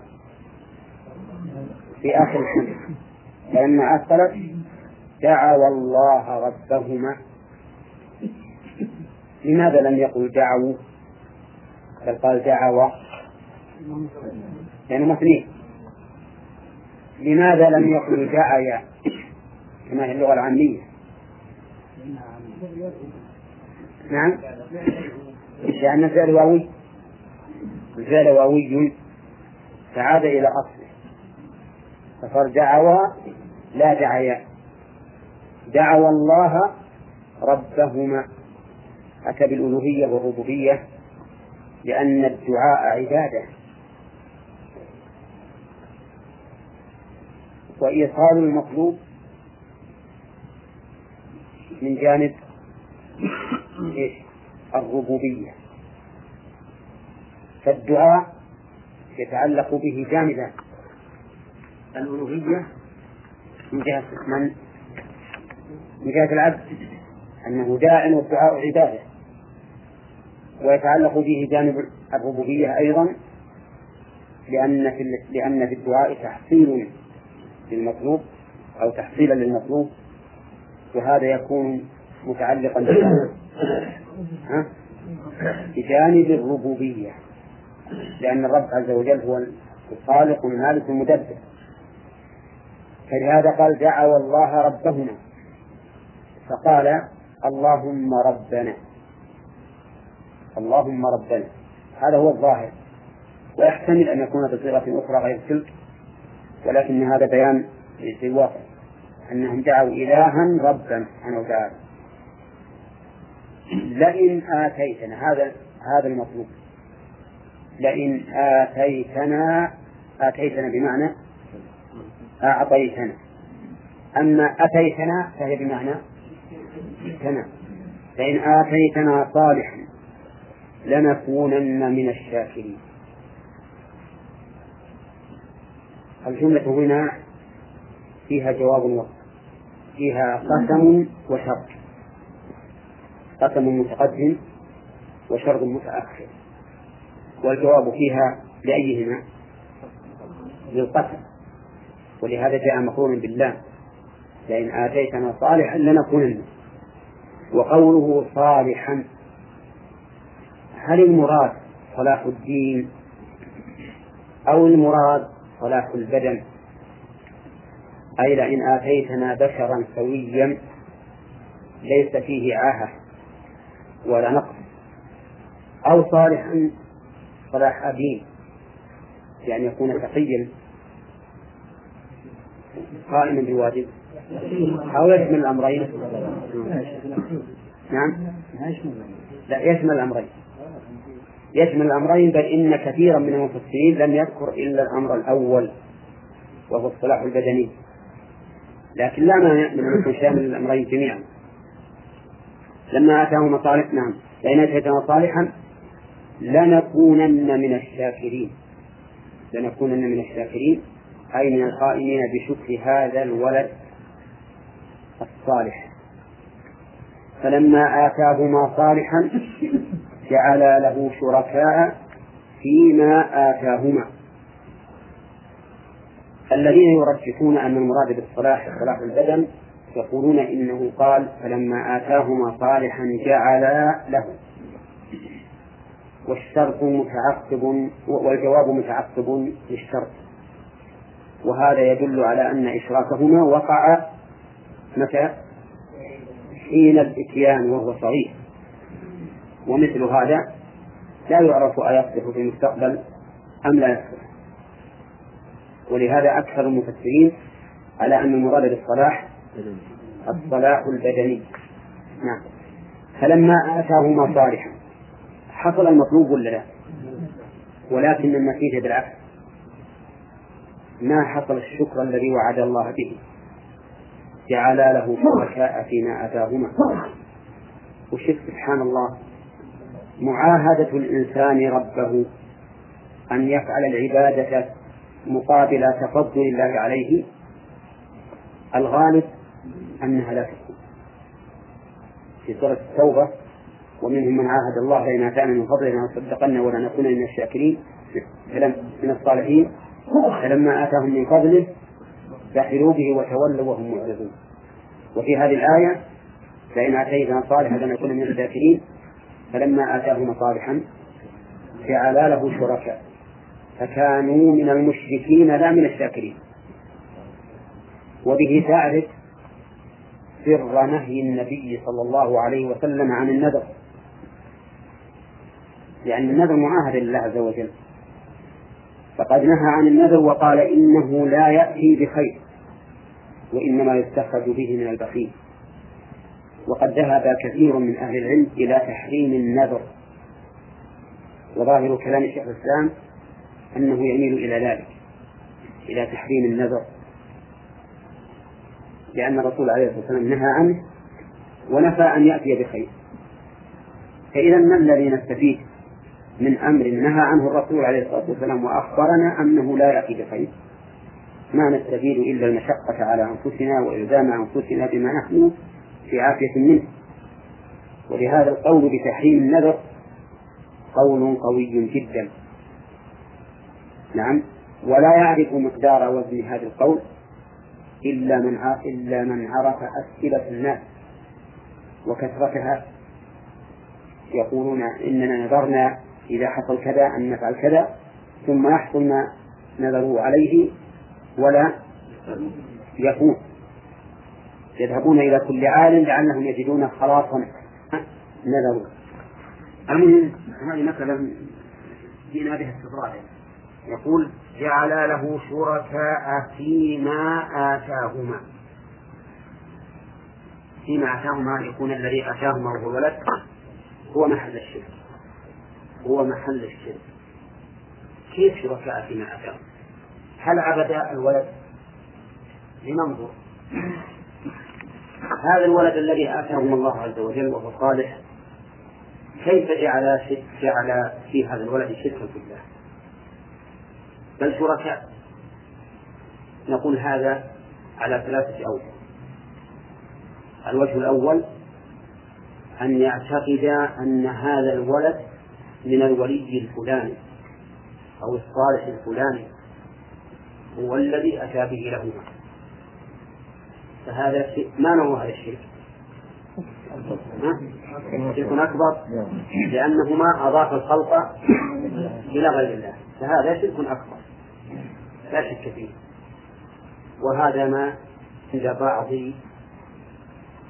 في آخر الحمل. فلما أثقلت دعوا الله ربهما. لماذا لم يقل دعوا بل قال دعوا؟ لأنه مثنين. لماذا لم يقل دعيا كما هي اللغة العامية؟ نعم، لأن الفعل واوي، الفعل واوي فعاد إلى أصله، فصار دعوا لا دعيا. دعوا الله ربهما، أتى بالألوهية والربوبية لأن الدعاء عبادة، وإيصال المطلوب من جانب الربوبية، فالدعاء يتعلق به جانبا الألوهية من جهة من؟ من جهة العبد أنه داع والدعاء عبادة، ويتعلق به جانب الربوبية أيضا لأن في الدعاء تحصيل للمطلوب أو تحصيلا للمطلوب، وهذا يكون متعلقا بجانب الربوبية، لأن الرب عز وجل هو الخالق والمالك والمدبر. فلهذا قال دعوا الله ربهما، فقال اللهم ربنا، اللهم ربنا، هذا هو الظاهر، ويحتمل أن يكون بصيغة أخرى غير تلك، ولكن هذا بيان للواقع أنهم دعوا إلها ربا سبحانه وتعالى. لئن آتيتنا، هذا المطلوب، لئن آتيتنا، آتيتنا بمعنى أعطيتنا، أما أتيتنا فهي بمعنى ائتنا. لئن آتيتنا صالحا لنكونن من الشاكرين. الجملة هنا فيها جواب وقت، فيها قسم وشرط، قسم متقدم وشرط متأخر، والجواب فيها لأيهما؟ للقسم، ولهذا جاء مقرونا بالله، لئن آتيتنا صالحا لنكونن. وقوله صالحا، هل المراد صلاح الدين أو المراد صلاح البدن؟ أي لئن آتيتنا بشرا سويا ليس فيه عاهة ولا نقص، أو صالحا الصلاح أبين، يعني يكون تقيا قائما بالواجب، أو يشمل الأمرين؟ نعم، لا يشمل الأمرين، يشمل الأمرين، بل إن كثيرا من المفسرين لم يذكر إلا الأمر الأول وهو الصلاح البدني، لكن لا مانع من أن يكون شامل الأمرين جميعا. لما آتاهما صالحا، نعم، لئن آتيتنا صالحا لنكونن من الشاكرين، لنكونن من الشاكرين أي من القائمين بشكر هذا الولد الصالح. فلما آتاهما صالحا جعل له شركاء فيما آتاهما. الذين يرجحون أن المراد بالصلاح صلاح البدن يقولون إنه قال فلما آتاهما صالحا جعل له، والشرط متعقب والجواب متعقب للشرط، وهذا يدل على أن إشراكهما وقع متى؟ حين الإتيان وهو صغير، ومثل هذا لا يعرف أيصلح في المستقبل أم لا يصلح. ولهذا أكثر المفسرين على أن المراد بالصلاح الصلاح البدني. نعم. فلما آتاهما صالحا حصل المطلوب ولا لا؟ ولكن النتيجة بالعكس، ما حصل الشكر الذي وعد الله به، جعل له شركاء فيما آتاهما. وشف سبحان الله معاهدة الإنسان ربه أن يفعل العبادة مقابل تفضل الله عليه، الغالب أنها لا تكون. في سورة التوبة ومنهم من عاهد الله لئن آتانا من فضله لنصدقن ولنكون من الشاكرين من الصالحين فلما آتاهم من فضله بخلوا به وتولوا وهم معرضون. وفي هذه الآية لئن آتيتنا صالحا لنكون من الشاكرين فلما آتاهم صالحا جعل له شركاء فكانوا من المشركين لا من الشاكرين. وبه تعرف سر نهي النبي صلى الله عليه وسلم عن النذر، لأن النذر معاهد لله عز وجل، فقد نهى عن النذر وقال إنه لا يأتي بخير وإنما يستخرج به من البخيل. وقد ذهب كثير من أهل العلم إلى تحريم النذر، وظاهر كلام شيخ الإسلام أنه يميل إلى ذلك، إلى تحريم النذر، لأن الرسول عليه الصلاة والسلام نهى عنه ونفى أن يأتي بخير. فإذا ما الذي نستفيد من أمر نهى عنه الرسول عليه الصلاة والسلام وأخبرنا أنه لا يأتي بخير؟ ما نستفيد إلا المشقة على أنفسنا وإلزام أنفسنا بما نحن في عافية منه. ولهذا القول بتحريم النذر قول قوي جدا. نعم. ولا يعرف مقدار وزن هذا القول إلا من عرف أسئلة الناس وكثرتها. يقولون إننا نذرنا إذا حصل كذا أن نفعل كذا، ثم يحصل ما نذروا عليه ولا يكون، يذهبون إلى كل عالم لعلهم يجدون خلاصا نذروا. المهم هذه مثلا جئنا بها استطرادا. يقول جعل له شركاء فيما آتاهما. فيما آتاهما يكون الذي آتاهما وهو الولد هو محل الشرك، هو محل الشرك. كيف شركاء فيما آتاهما؟ هل عبد الولد؟ لننظر. هذا الولد الذي آتاهم الله عز وجل وهو صالح كيف جعل في هذا الولد شركا بالله بل شركاء؟ نقول هذا على ثلاثة أوجه. الوجه الأول أن يعتقد أن هذا الولد من الولي الفلاني أو الصالح الفلاني هو الذي أتى به لهما، فهذا ما نوع هذا الشرك؟ شرك أكبر، لأنهما أضاف الخلق إلى غير الله، فهذا شرك أكبر لا شك فيه. وهذا ما عند بعض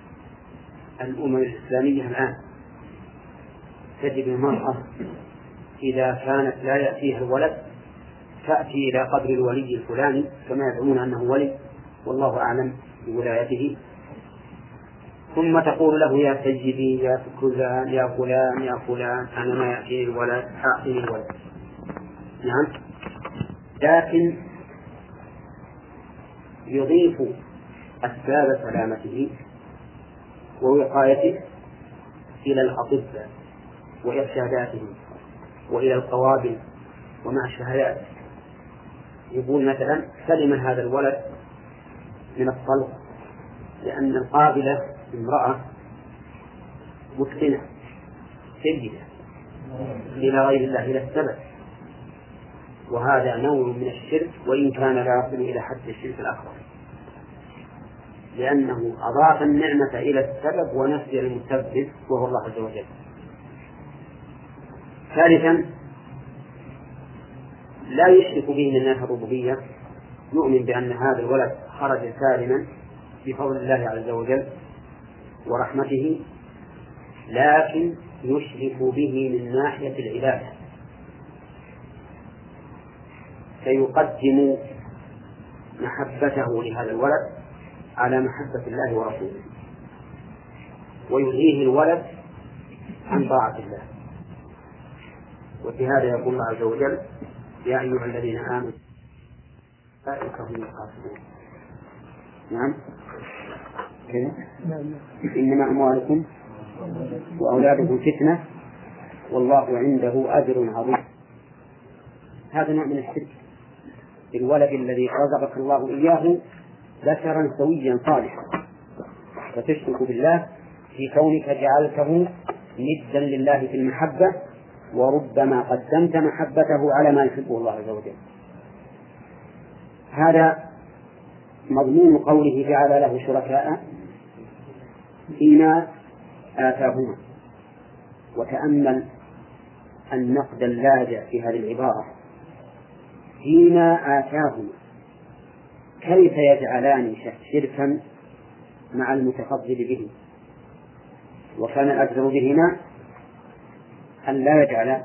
الأمم الإسلامية الآن تجد المرأة إذا كانت لا يأتيها الولد تأتي إلى قدر الولي الفلاني كما يدعون أنه ولي والله أعلم بولايته، ثم تقول له يا سيدي يا فلان يا فلان يا فلان أنا ما يأتيني الولد أعطني الولد. نعم، لكن يضيف أسباب سلامته ووقايته إلى الأطباء وإرشاداتهم وإلى القوابل ومع الشهادات. يقول مثلا سلم هذا الولد من الطلق لأن القابلة امرأة مسكنة سيدة إلى غير الله إلى السبب، وهذا نوع من الشرك وإن كان لا يصل إلى حد الشرك الأكبر، لأنه أضاف النعمة إلى السبب ونسي المسبب وهو الله عز وجل. ثالثا لا يشرك به من الناس الربوبية، يؤمن بأن هذا الولد خرج سالما بفضل الله عز وجل ورحمته، لكن يشرك به من ناحية العبادة، فيقدم محبته لهذا الولد على محبة الله ورسوله ويلهيه الولد عن طاعة الله. وفي هذا يقول الله عز وجل يا أيها الذين آمنوا أولئك هم الخاسرون. نعم، إنما أموالكم وأولادكم فتنة والله عنده أجر عظيم. هذا نوع من الشرك، الولد الذي رزقك الله إياه ذكرا سويا صالحا، فتشرك بالله في كونك جعلته ندا لله في المحبة، وربما قدمت محبته على ما يحبه الله عز وجل. هذا مضمون قوله جعل له شركاء فيما آتاهما. وتأمل النقد اللاجع في هذه العبارة فيما آتاهما، كيف يجعلان شركا مع المتفضل به؟ وكان الأجر بهما أن لا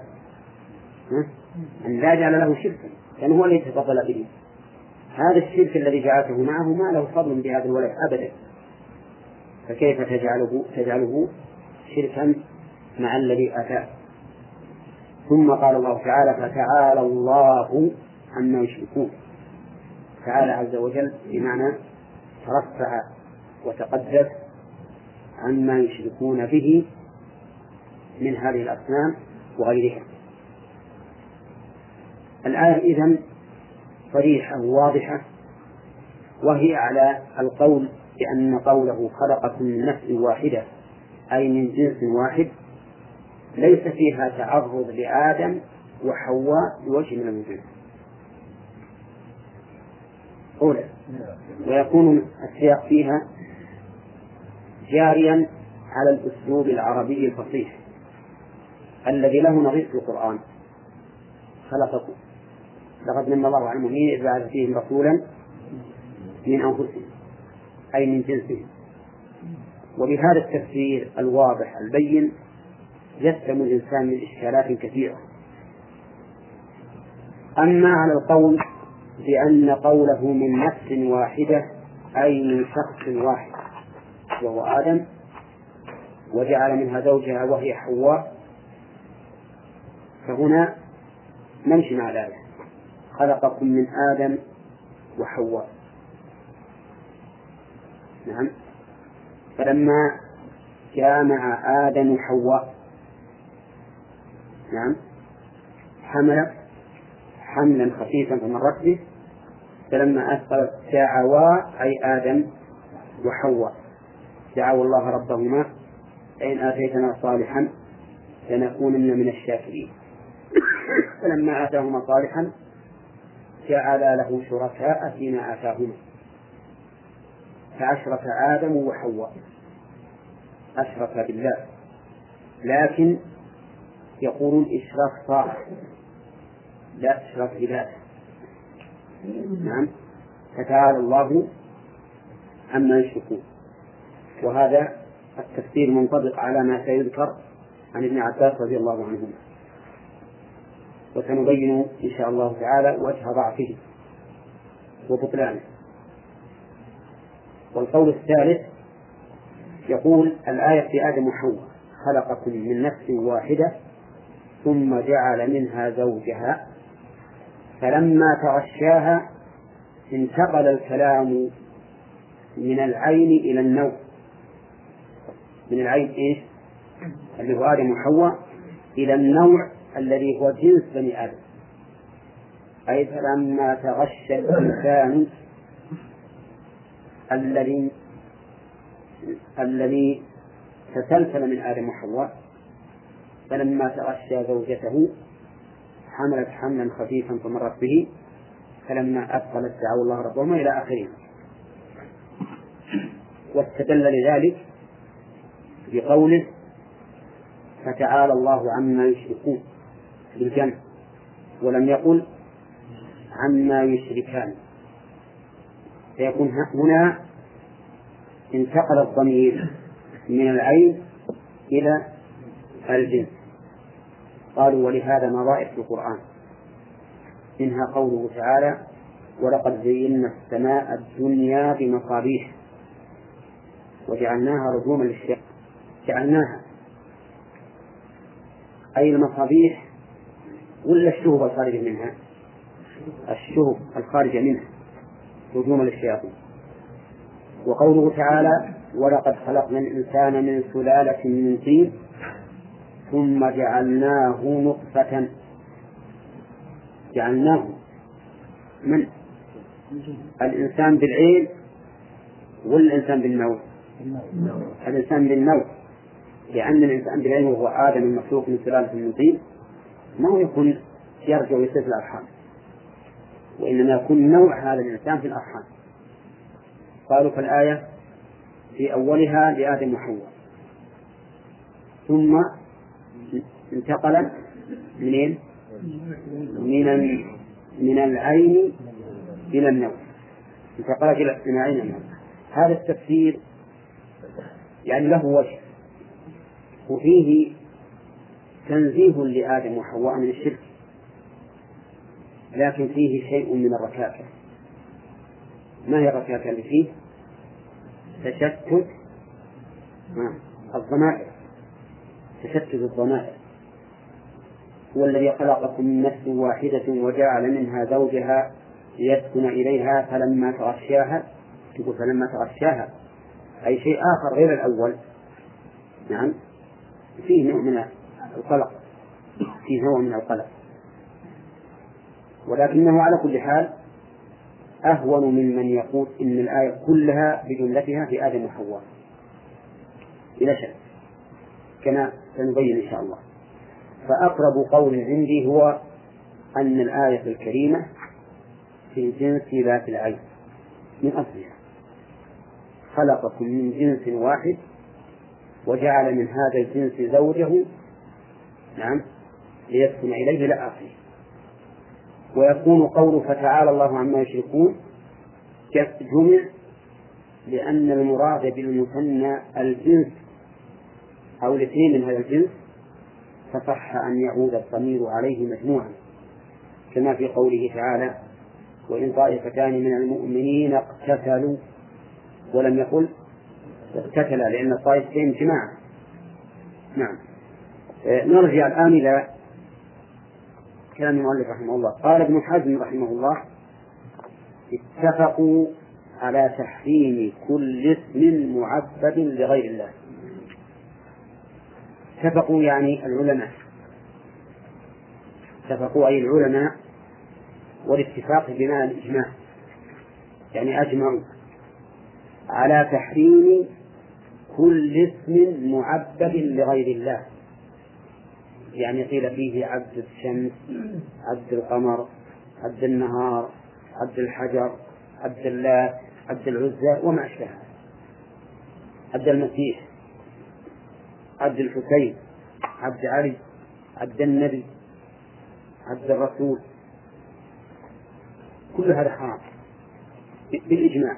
يجعل له شركا، لأنه هو الذي يتفضل به. هذا الشرك الذي جعلته معه ما له فضل بهذا الولد أبدا، فكيف تجعله شركا مع الذي أتاه؟ ثم قال الله تعالى فتعالى الله عما يشركون. تعالى عز وجل بمعنى ترفع وتقدس عما يشركون به من هذه الأصنام وغيرها. الآية إذن صريحة واضحة، وهي على القول بأن قوله خلقكم من نفس واحدة أي من جنس واحد ليس فيها تعرض لآدم وحواء بوجه من الوجوه. أولى، ويكون السياق فيها جاريا على الأسلوب العربي الفصيح الذي له نظير في القرآن. خلقكم لقد من الله على المؤمنين إذ بعث فيهم رسولا من أنفسهم أي من جنسهم. وبهذا التفسير الواضح البين يسلم الإنسان من إشكالات كثيرة. أما على القول بأن قوله من نفس واحدة أي من شخص واحد وهو آدم وجعل منها زوجها وهي حواء، فهنا نمشي مع الآية خلقكم من آدم وحواء. نعم، فلما جامع آدم وحواء نعم حمل حملا خفيفا فمرت به، فلما أثقلت دعوا أي آدم وحواء دعوا الله ربهما لئن آتيتنا صالحا لنكونن من الشاكرين. فلما آتاهما صالحا جعل له شركاء فيما آتاهما، فأشرك آدم وحواء، أشرك بالله، لكن يقولون إشراك طاعة لا إشراك عبادة. نعم، فتعالى الله عما يشركون. وهذا التفسير منطبق على ما سيذكر عن ابن عباس رضي الله عنهما. وسنبين إن شاء الله تعالى وجه ضعفه وبطلانه. والقول الثالث يقول الآية في آدم وحواء خلقكم من نفس واحدة ثم جعل منها زوجها فلما تغشاها انتقل الكلام من العين إلى النوع. من العين إيش؟ اللي هو آدم وحواء إلى النوع الذي هو جنس بني آدم. أي فلما تغشى الإنسان الذي تسلسل من آدم وحواء فلما تغشى زوجته حملت حملا خفيفا فمرت به فلما أثقلت دعوا الله ربهما إلى آخره. واستدل لذلك بقوله فتعالى الله عما يشركون بالجمع، ولم يقل عما يشركان، فيكون هنا انتقل الضمير من العين إلى الجنس. قالوا ولهذا نظائر في القرآن، منها قوله تعالى ولقد زينا السماء الدنيا بمصابيح وجعلناها رجوما للشياطين. جعلناها أي المصابيح ولا الشهب الخارجة منها؟ الشهب الخارجة منها رجوما للشياطين. وقوله تعالى ولقد خلقنا الإنسان من سلالة من طين ثم جعلناه نطفة. جعلناه من الإنسان بالعين والإنسان بالنوع؟ الإنسان بالنوع، لأن الإنسان بالعين وهو آدم المخلوق من سلالة من طين ما هو يكون يرجع ويصير في الأرحام، وإنما يكون نوع هذا الإنسان في الأرحام. قالوا فالآية في أولها لآدم وحواء ثم انتقل منين؟ من العين إلى النوع، انتقل من العين إلى النوع. هذا التفسير يعني له وجه، وفيه تنزيه لآدم وحواء من الشرك، لكن فيه شيء من الركاكة. ما هي الركاكة اللي فيه؟ تشتت الضمائر، تشتت الضمائر. هو الذي خلقكم من نفس واحدة وجعل منها زوجها ليسكن إليها فلما تغشاها، تقول فلما تغشاها أي شيء آخر غير الأول. نعم فيه نوع من القلق، فيه نوع من القلق، ولكنه على كل حال أهون ممن يقول إن الآية كلها بجملتها في آدم وحواء إلى شك، كما سنبين إن شاء الله. فأقرب قول عندي هو أن الآية الكريمة في جنس ذات العين من أصلها، خلقكم من جنس واحد وجعل من هذا الجنس زوجه نعم ليسكن إليه إلى آخره. ويكون قول فتعالى الله عما يشركون جمع لأن المراد بالمثنى الجنس أو الاثنين من هذا الجنس، فصح أن يعود الضمير عليه مجموعا، كما في قوله تعالى وإن طائفتان من المؤمنين اقتتلوا، ولم يقل اقتتلا لأن الطائفتين جماعة. نعم. نرجع الآن إلى كلام المؤلف رحمه الله. قال ابن حزم رحمه الله اتفقوا على تحريم كل اسم معبد لغير الله. اتفقوا يعني العلماء، اتفقوا أي العلماء، والاتفاق بمعنى الإجماع، يعني أجمعوا على تحريم كل اسم معبد لغير الله. يعني قيل فيه عبد الشمس، عبد القمر، عبد النهار، عبد الحجر، عبد الله، عبد العزى وما أشبهه، عبد المسيح، عبد الحسين، عبد علي، عبد النبي، عبد الرسول، كل هذا حرام بالإجماع.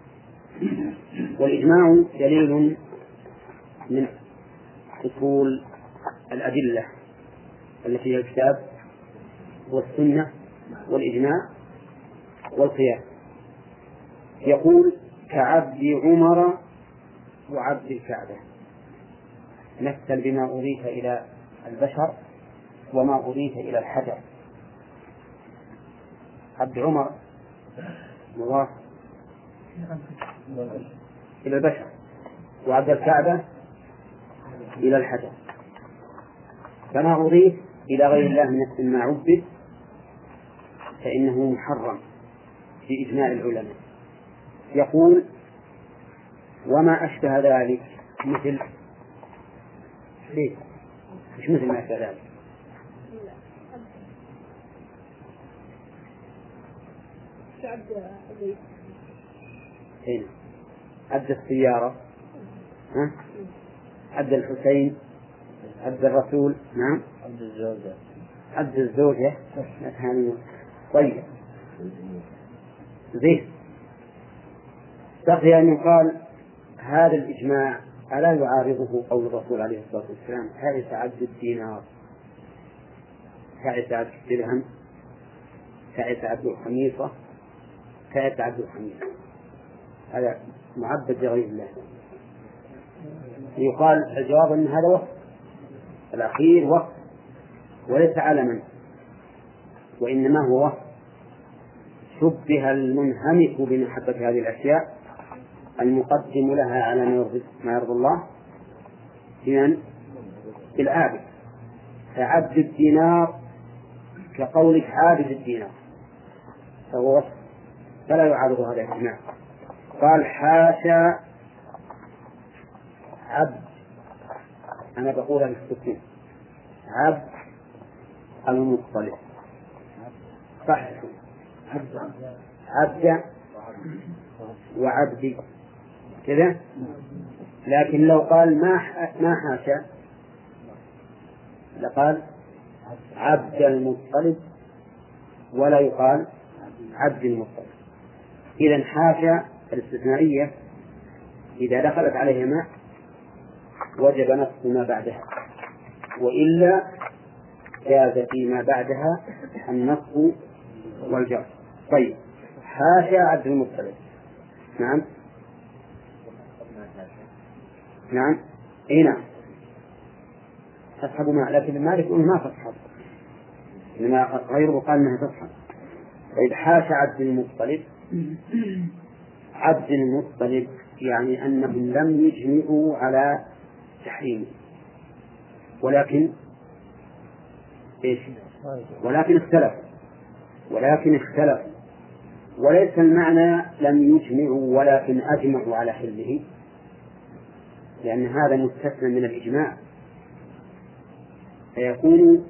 والإجماع دليل من أصول الأدلة التي هي الكتاب والسنة والإجماع والقياس. يقول كعبد عمر وعبد الكعبة، مثل بما أضيف إلى البشر وما أضيف إلى الحجر. عبد عمر مضاف إلى البشر، وعبد الكعبة إلى الحجر، فما أضيف إلى غير الله من اسم ما عبد فإنه محرم في إجماع العلماء. يقول وما أشبه ذلك مثل ليه؟ مش مثل ما أشبه ذلك. عبد السيارة، عبد الحسين، عبد الرسول، نعم، عبد الزوجة. طيب زين. بقي أن يقال هذا الإجماع ألا يعارضه قول الرسول عليه الصلاة والسلام تعس عبد الدينار، تعس عبد الدرهم، تعس عبد الخميصة، تعس عبد الخميصة، هذا معبد لغير الله. يقال الجواب أن هذا وصف الأخير وصف وليس علما، وإنما هو وصف شبه المنهمك بمحبة هذه الأشياء المقدم لها على ما يرضي الله بمن؟ بالعابد. فعبد الدينار كقولك عابد الدينار، فهو وصف فلا يعارض هذا الإجماع. قال حاشا عبد، أنا بقولها بالسكين، عبد المطلب، صح، عبد وعبدي كذا. لكن لو قال ما حاشا لقال عبد المطلب ولا يقال عبد المطلب. إذن حاشا الاستثنائية إذا دخلت عليها ما وجب نصب ما بعدها، وإلا جاز فيما بعدها النصب والجر. طيب حاشا عبد المطلب، نعم نعم اي نعم تصحب معه، لكن مالك يقول ما تصحب، إنما غيره قال انها تصحب. طيب حاشا عبد المطلب، عبد المطلب يعني أنهم لم يجمعوا على تحريمه، ولكن إيش؟ ولكن اختلفوا، وليس المعنى لم يجمعوا ولكن أجمعوا على حله، لأن هذا مستثنى من الإجماع فيكون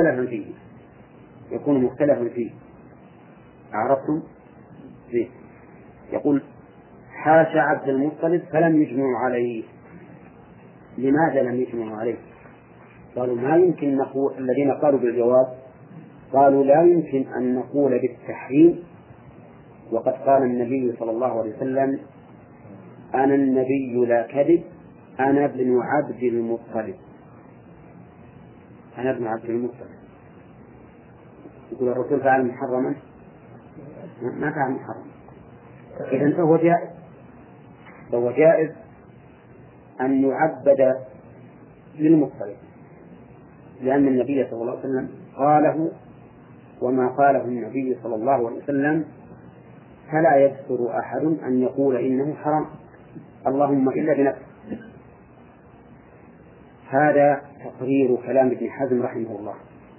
مختلفا فيه. عرفتم؟ فيه. يقول حاشا عبد المطلب فلم يجمعوا عليه. لماذا لم يجمعوا عليه؟ قالوا ما يمكن نقول، الذين قالوا بالجواب قالوا لا يمكن أن نقول بالتحريم وقد قال النبي صلى الله عليه وسلم أنا النبي لا كذب أنا ابن عبد المطلب، أنا ابن عبد المطلب. يقول الرسول فعل محرما، ما فعل محرما. إذن فهو جائز أن يعبد للمطلب، لأن النبي صلى الله عليه وسلم قاله، وما قاله النبي صلى الله عليه وسلم فلا يجسر أحد أن يقول إنه حرام، اللهم إلا بنفسه. هذا تقرير كلام ابن حزم رحمه الله،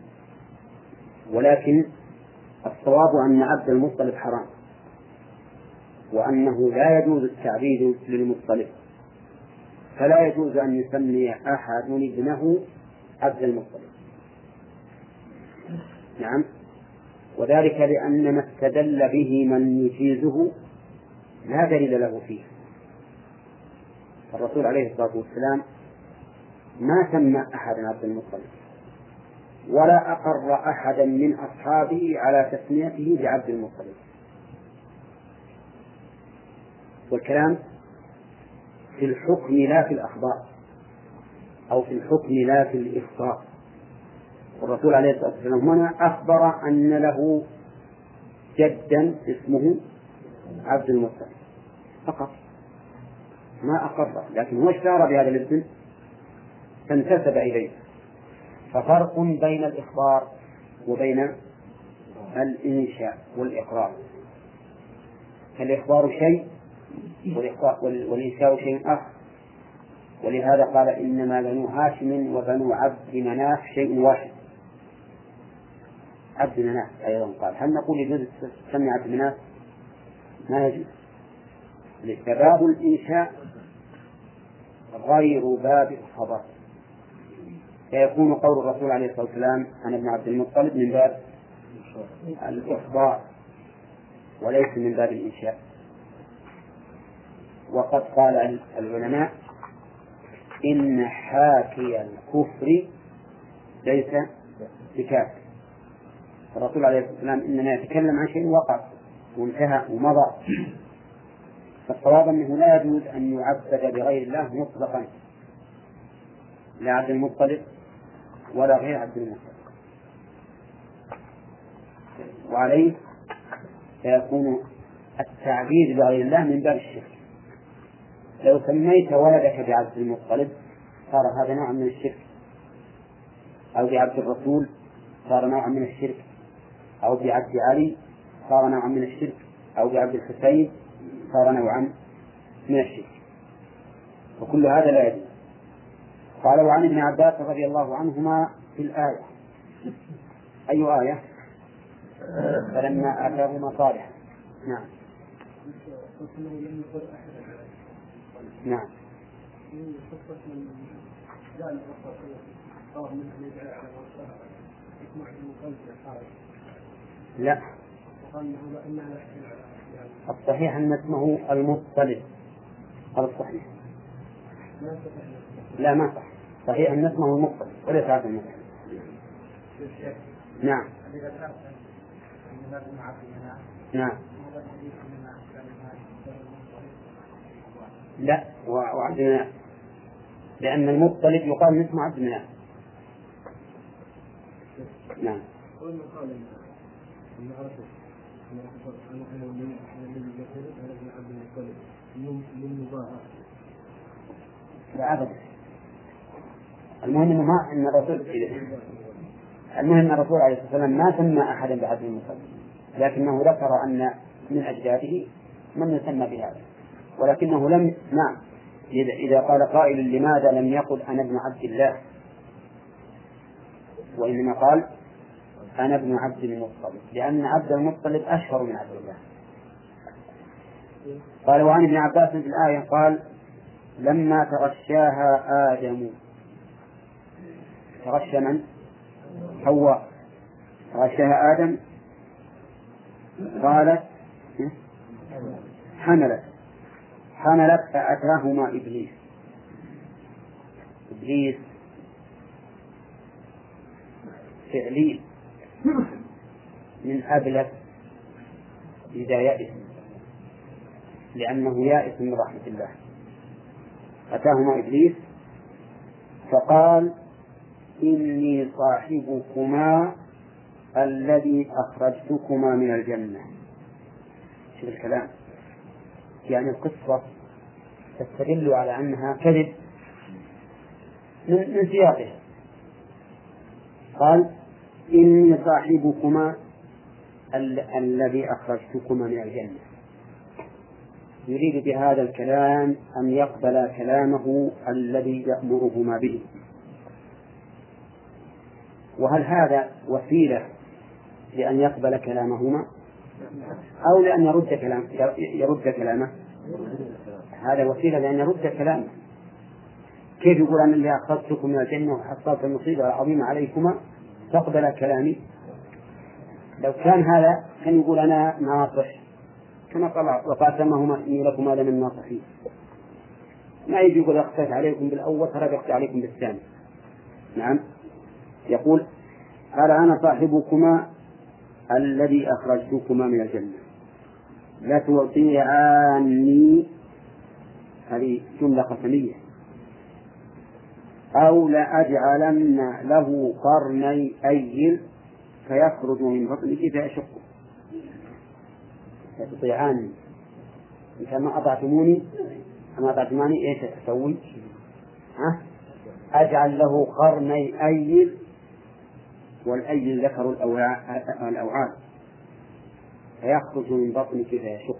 ولكن الصواب أن عبد المطلب حرام، وأنه لا يجوز التعبيد للمطلب، فلا يجوز أن يسمي أحد ابنه عبد المطلب. نعم، وذلك لأن ما استدل به من يجيزه لا دليل له فيه. الرسول عليه الصلاة والسلام ما سمى أحدا عبد المطلب، ولا أقر أحدا من أصحابه على تسميته بعبد المطلب. والكلام في الحكم لا في الأخبار، أو في الحكم لا في الإخبار. والرسول عليه الصلاة والسلام هنا أخبر أن له جدا اسمه عبد المطلب فقط، ما أقر، لكن هو اشتهر بهذا الاسم فانتسب إليه. ففرق بين الإخبار وبين الإنشاء والإقرار. الإخبار شيء والإنشاء شيء آخر، ولهذا قال إنما بنو هاشم وبنو عبد مناف شيء واحد. عبد مناف أيضا قال هل نقول يجوز تسمي عبد مناف؟ ما يجوز، باب الإنشاء غير باب الخبر، فيكون قول الرسول عليه الصلاة والسلام أنا ابن عبد المطلب من باب الإخبار وليس من باب الإنشاء. وقد قال العلماء إن حاكي الكفر ليس بكافر. الرسول عليه الصلاة والسلام إنما يتكلم عن شيء وقع وانتهى ومضى، فالصواب أنه لا يجوز أن يعبد بغير الله مطلقا، لا عبد المطلب ولا غير عبد المطلب. وعليه فيكون التعبيد بغير الله من باب الشرك. لو سميت ولدك بعبد المطلب صار هذا نوع من الشرك، أو بعبد الرسول صار نوع من الشرك، أو بعبد علي صار نوعا من الشرك، أو بعبد الحسين صار نوعا من الشرك، وكل هذا لا يجوز. قال وعن ابن عباس رضي الله عنهما في الآية. أي آية؟ فلما آتاهما صالحا. نعم نعم. لا، الصحيح أن اسمه المطلب، هذا الصحيح. لا ما صح، صحيح أن اسمه المطلب وليس عبد المطلب. نعم نعم. لا وعبد مناف، لأن المطلب يقال اسمه عبد مناف. نعم. لا أبدا، المهم أن الرسول عليه الصلاة والسلام ما سمى أحدا بعبد المطلب، لكنه ذكر أن من أجداده من يسمى بهذا، ولكنه لم. نعم، إذا قال قائل لماذا لم يقل أنا ابن عبد الله، وإنما قال أنا ابن عبد المطلب، لأن عبد المطلب أشهر من عبد الله. قال وعن ابن عباس في الآية قال لما تغشاها آدم، تغشى من؟ حواء، تغشاها آدم قالت حملت فأتاهما إبليس فعلي من أبلغ إذا يئس، لأنه يائس من رحمة الله. أتاهما إبليس فقال إني صاحبكما الذي أخرجتكما من الجنة. شوف الكلام، يعني القصة تستدل على أنها كذب من سياقها. قال إني صاحبكما الذي أخرجتكما من الجنة، يريد بهذا الكلام أن يقبل كلامه الذي يأمرهما به. وهل هذا وسيلة لأن يقبل كلامهما أو لأن يرد كلامه؟ هذا وسيلة لأن يرد كلامه. كيف يقول أن اللي أخذتكم من الجنة وحصلت المصيبة العظيمة عليكما تقبل كلامي؟ لو كان هذا كان يقول أنا ناصح كما قال وقاسمهما إني لكما لمن الناصحين، ما يجي يقول أخذت عليكم بالأول فرجعت عليكم بالثاني. نعم، يقول قال أنا صاحبكما الذي أخرجتكما من الجنة لا تطيعاني، هذه جملة قسمية، أو لأجعلن له قرني أيل فيخرج من بطنك فيشقه يطيعان كما أطعتموني إيش تسوي؟ أجعل له قرني أيل، والأيل ذكر الأوعال فيخرج من بطنك فيشقه.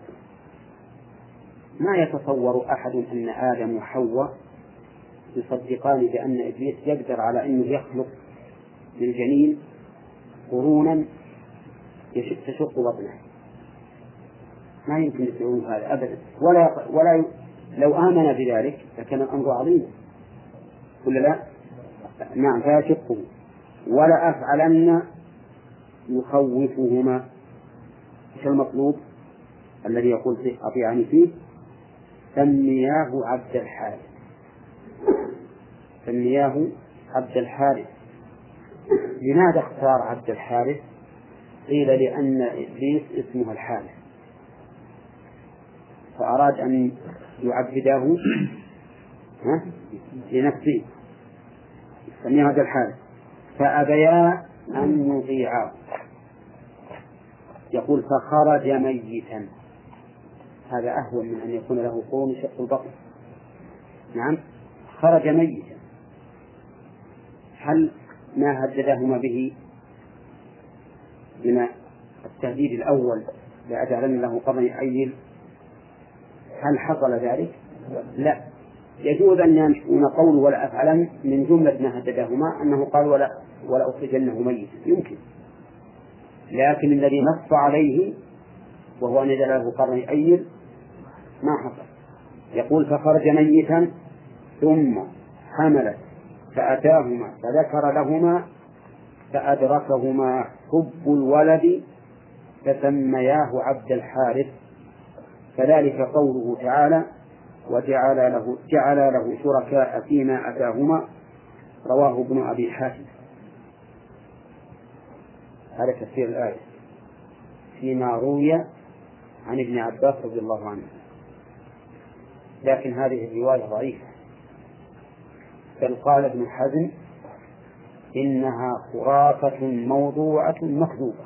ما يتصور أحد أن آدم وحواء يصدقان بأن إبليس يقدر على أنه يخلق للجنين قرونا تشق بطنه. ما يمكن يسوون هذا أبدا، ولا لو آمن بذلك لكان الأمر عظيم ولا لا؟ نعم فيشقه. ولا أفعلن يخوفهما. إيش المطلوب الذي يقول فيه أطيعني فيه؟ سمياه عبد الحارث. سمياه عبد الحارث. لماذا اختار عبد الحارث؟ قيل لأن إبليس اسمه الحارث، فأراد أن يعبده لنفسه، سمياه عبد الحارث. فأبيا أن يطيعاه. يقول فخرج ميتا. هذا أهون من أن يكون له قوم يشق البطن. نعم خرج ميتا. هل ما هددهما به من التهديد الأول لأجعلن له قرني أيل هل حصل ذلك؟ لا. يجوز أن يكون قول ولا أفعلن من جملة ما هددهما أنه قال ولا أخرجنه ميتا، يمكن، لكن الذي نص عليه وهو أن يجعل له قرني أيل ما حصل. يقول فخرج ميتا ثم حملت فأتاهما فذكر لهما فأدركهما حب الولد فسمياه عبد الحارث. فذلك قوله تعالى جعل له شركاء فيما أتاهما، رواه ابن أبي حاتم. هذا تفسير الآية فيما روي عن ابن عباس رضي الله عنه، لكن هذه الرواية ضعيفة، بل قال ابن حزم إنها خرافة موضوعة مكذوبة.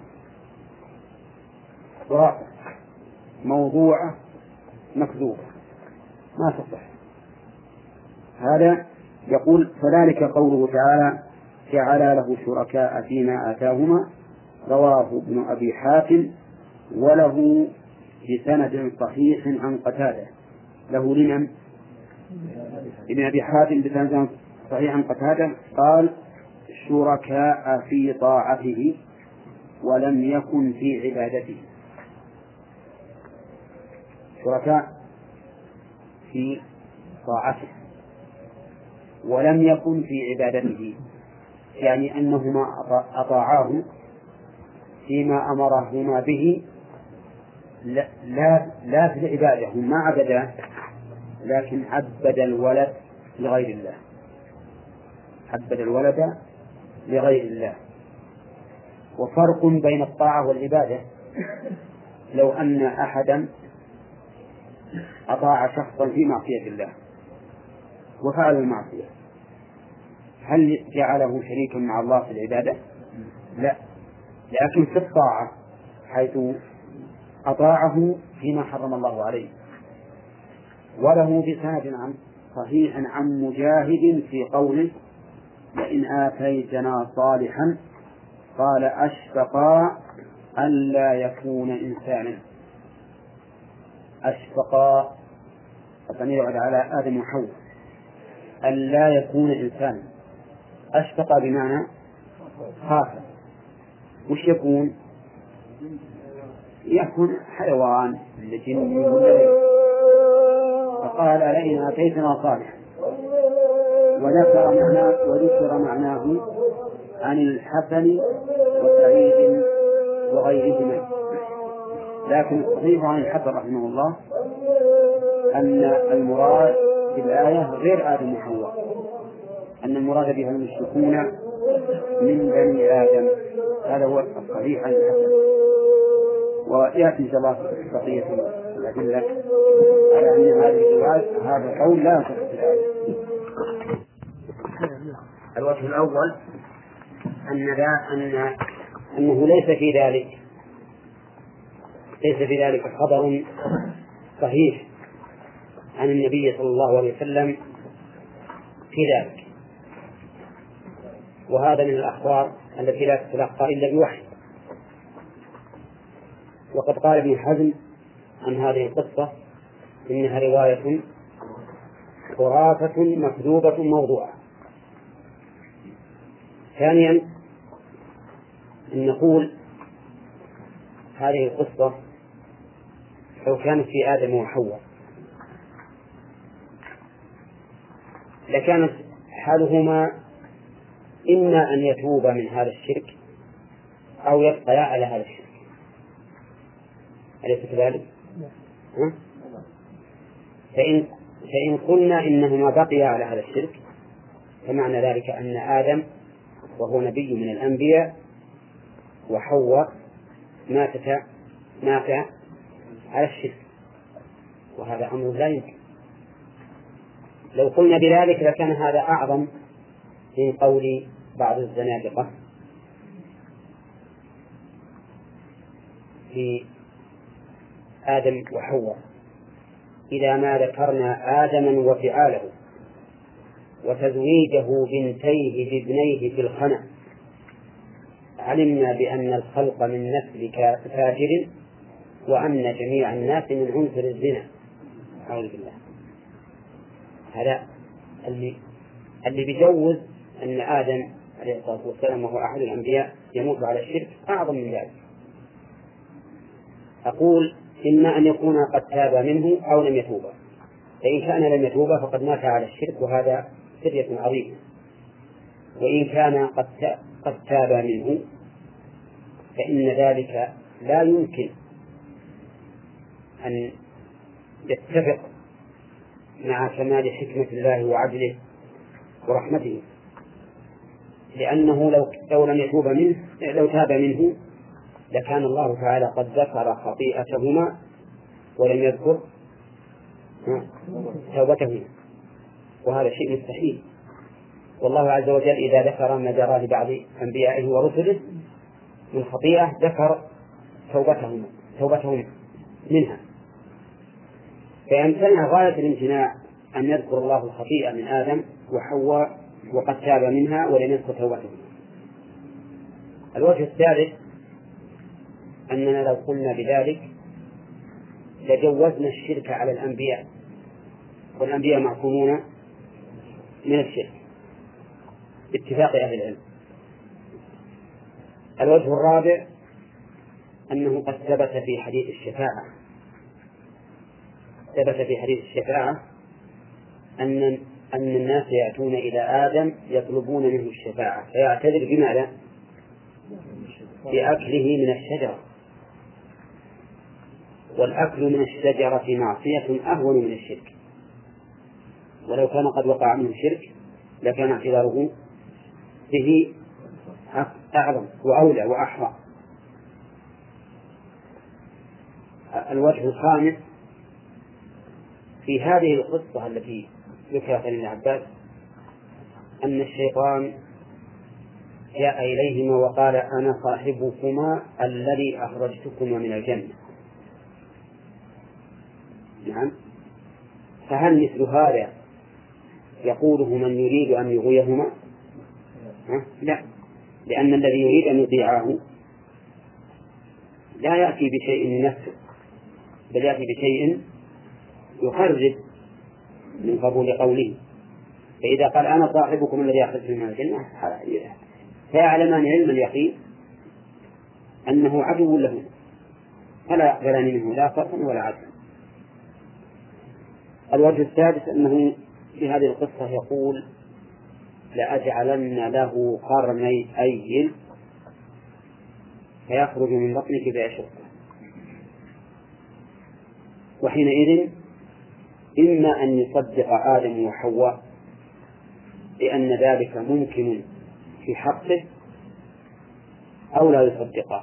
خرافة موضوعة مكذوبة ما تصح. هذا يقول فذلك قوله تعالى جعل له شركاء فيما آتاهما، رواه ابن أبي حاتم وله بسند صحيح عن قتادة. له لمن؟ ابن أبي حاتم بسند صحيح عن قتادة قال شركاء في طاعته ولم يكن في عبادته. شركاء في طاعته ولم يكن في عبادته، يعني أنهما أطاعاه فيما أمرهما به لا في العبادة، هم ما عبدا لكن عبد الولد لغير الله. عبد الولد لغير الله. وفرق بين الطاعة والعبادة. لو أن أحدا أطاع شخصا في معصية الله وفعل المعصية هل جعله شريكا مع الله في العبادة؟ لا، لكن في الطاعة حيث أطاعه فيما حرم الله عليه. وله بسند صحيح عن مجاهد في قوله لئن آتيتنا صالحا قال أشفقا ألا يكون إنسانا. أشفقا الضمير يعود على آدم وحواء ألا يكون إنسانا. أشفق بمعنى خاف. وش يكون حيوان لجن ولا. فقال لئن آتيتنا صالحا وذكر معناه عن الحسن وسعيد وغيرهما. لكن الصحيح عن الحسن رحمه الله أن المراد بالآية غير آدم وحواء، أن المراد بها المشركون من بني آدم. هذا هو الصحيح عن الحسن. ويأتي إن شاء الله بقية الأدلة على أن هذه الرواية هذا القول لا يصح في الآية. الوجه الأول أنه ليس في ذلك خبر صحيح عن النبي صلى الله عليه وسلم في ذلك، وهذا من الأخبار التي لا تتلقى إلا بوحي. وقد قال ابن حزم عن هذه القصة إنها رواية خرافة مكذوبة موضوعة. ثانيا أن نقول هذه القصة لو كانت في آدم وحواء لكانت حالهما إما أن يتوبا من هذا الشرك أو يبقيا على هذا الشرك، أليس كذلك؟ فإن قلنا إنهما بقيا على هذا الشرك فمعنى ذلك أن آدم وهو نبي من الأنبياء وحواء مات على الشرك، وهذا أمر لا يمكن. لو قلنا بذلك لكان هذا أعظم من قول بعض الزنادقة في آدم وحواء إذا ما ذكرنا آدما وفعاله وتزويجه بنتيه بابنيه في الخنا علمنا بأن الخلق من نسل فاجر وأن جميع الناس من عنصر الزنا. أعوذ بالله. هذا اللي بيجوز أن آدم عليه الصلاة والسلام وهو أحد الأنبياء يموت على الشرك أعظم من ذلك. أقول إما أن يكون قد تاب منه أو لم يتوبا، فإن كان لم يتوبا فقد مات على الشرك وهذا سرية عظيمة، وإن كان قد تاب منه فإن ذلك لا يمكن أن يتفق مع كمال حكمة الله وعدله ورحمته، لأنه لو لم يتوب منه لو تاب منه لكان الله تعالى قد ذكر خطيئتهما ولم يذكر توبتهما، وهذا شيء مستحيل. والله عز وجل إذا ذكر ما جرى لبعض أنبيائه ورسله من خطيئة ذكر توبتهم منها، فيمتنع غاية الامتناع أن يذكر الله الخطيئة من آدم وحواء وقد تاب منها ولم يذكر توبتهم. الوجه الثالث أننا لو قلنا بذلك لجوزنا الشرك على الأنبياء، والأنبياء معصومون من الشرك باتفاق أهل العلم. الوجه الرابع أنه قد ثبت في حديث الشفاعة أن الناس يأتون إلى آدم يطلبون منه الشفاعة فيعتذر بماذا؟ بأكله من الشجرة، والأكل من الشجرة معصية أهون من الشرك، ولو كان قد وقع منه الشرك لكان اعتذاره به أعظم وأولى وأحرى. الوجه الخامس في هذه القصة التي ذكرت عن ابن عباس أن الشيطان جاء إليهما وقال أنا صاحبكما الذي أخرجتكما من الجنة. نعم، فهل مثل هذا يقوله من يريد أن يغويهما؟ لا، لأن الذي يريد أن يطيعه لا يأتي بشيء من نفسه بل يأتي بشيء يخرج من قبول قوله. فإذا قال أنا صاحبكم الذي أخرجتكم من الجنة فيعلمان علم اليقين أنه عدو له فلا يقبلان منه لا فرقا ولا عدلا. الوجه السادس أنه في هذه القصة يقول لأجعلن له قرني أيل فيخرج من بطنك بأشرة، وحينئذ إما أن يصدق آدم وحواء لأن ذلك ممكن في حقه أو لا يصدقا،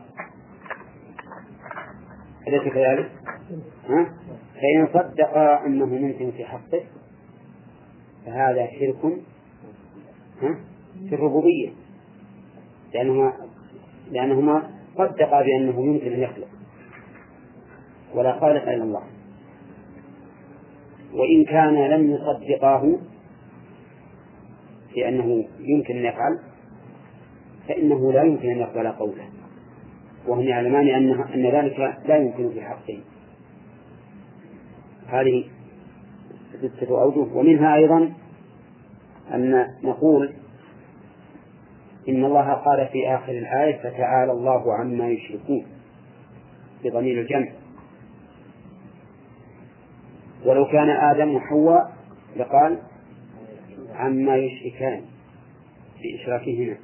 أليس كذلك؟ فإن صدقا أنه ممكن في حقه فهذا شرك في الربوبية، لأنهما صدقا بأنه يمكن أن يخلق ولا خالق إلا الله، وإن كان لم يصدقاه في أنه يمكن أن يفعل فإنه لا يمكن أن يقبل قوله، وهم يعلمان أن ذلك لا يمكن في حقه. هذه 6 أوجه. ومنها أيضا أن نقول إن الله قال في آخر الآية فتعالى الله عما يشركون بضمير الجمع، ولو كان آدم وحواء لقال عما يشركان بإشراكهما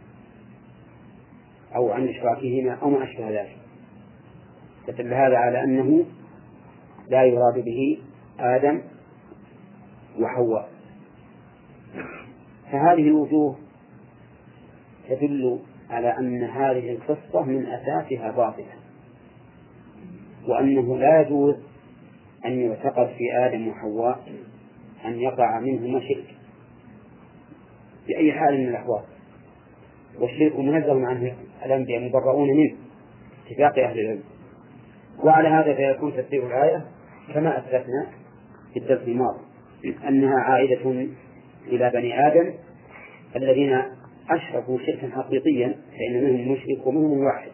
أو عن إشراكهما أو ما أشبه ذلك، فدل هذا على أنه لا يراد به آدم وحواء. فهذه الوجوه تدل على أن هذه القصة من أساسها باطلة، وأنه لا يجوز أن يعتقد في آدم وحواء أن يقع منهما شرك بأي حال من الأحوال، والشرك منزه عنه الأنبياء مبرؤون منه اتفاق أهل العلم. وعلى هذا فيكون تفسير الآية كما أثبتنا في الدرس الماضي أنها عائدة إلى بني آدم الذين أشركوا شركا حقيقيا، فإن منهم مشرك ومنهم واحد.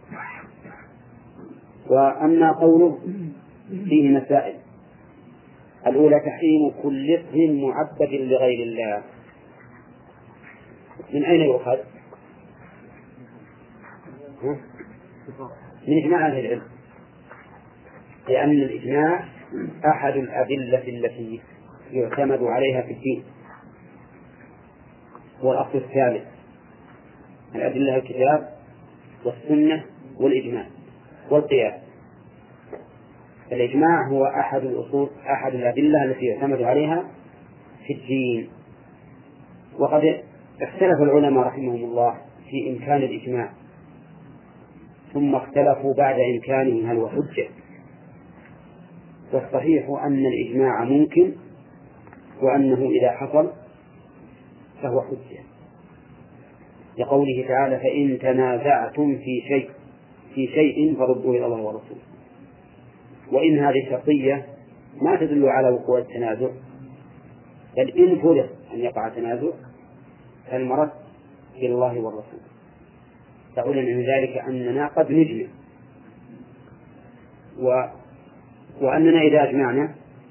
وأما قوله فيه مسائل: الأولى تحريم كل اسم معبد لغير الله. من أين يؤخذ؟ من إجماع أهل العلم، لأن الإجماع أحد الأدلة التي يعتمد عليها في الدين، والأصل الثالث الأدلة الكتاب والسنة والإجماع والقياس. الإجماع هو أحد الأصول، أحد الأدلة التي يعتمد عليها في الدين. وقد اختلف العلماء رحمهم الله في إمكان الإجماع، ثم اختلفوا بعد إمكانه هل هو حجة. والصحيح أن الإجماع ممكن، وأنه إذا حصل فهو حجة، لقوله تعالى: فإن تنازعتم في شيء فردوه إلى الله ورسوله. وإن هذه شرطية ما تدل على وقوع التنازع، بل إن فرض أن يقع تنازع فالمرد إلى الله والرسول. فعلم من ذلك أننا قد نجمع، وأننا إذا أجمعنا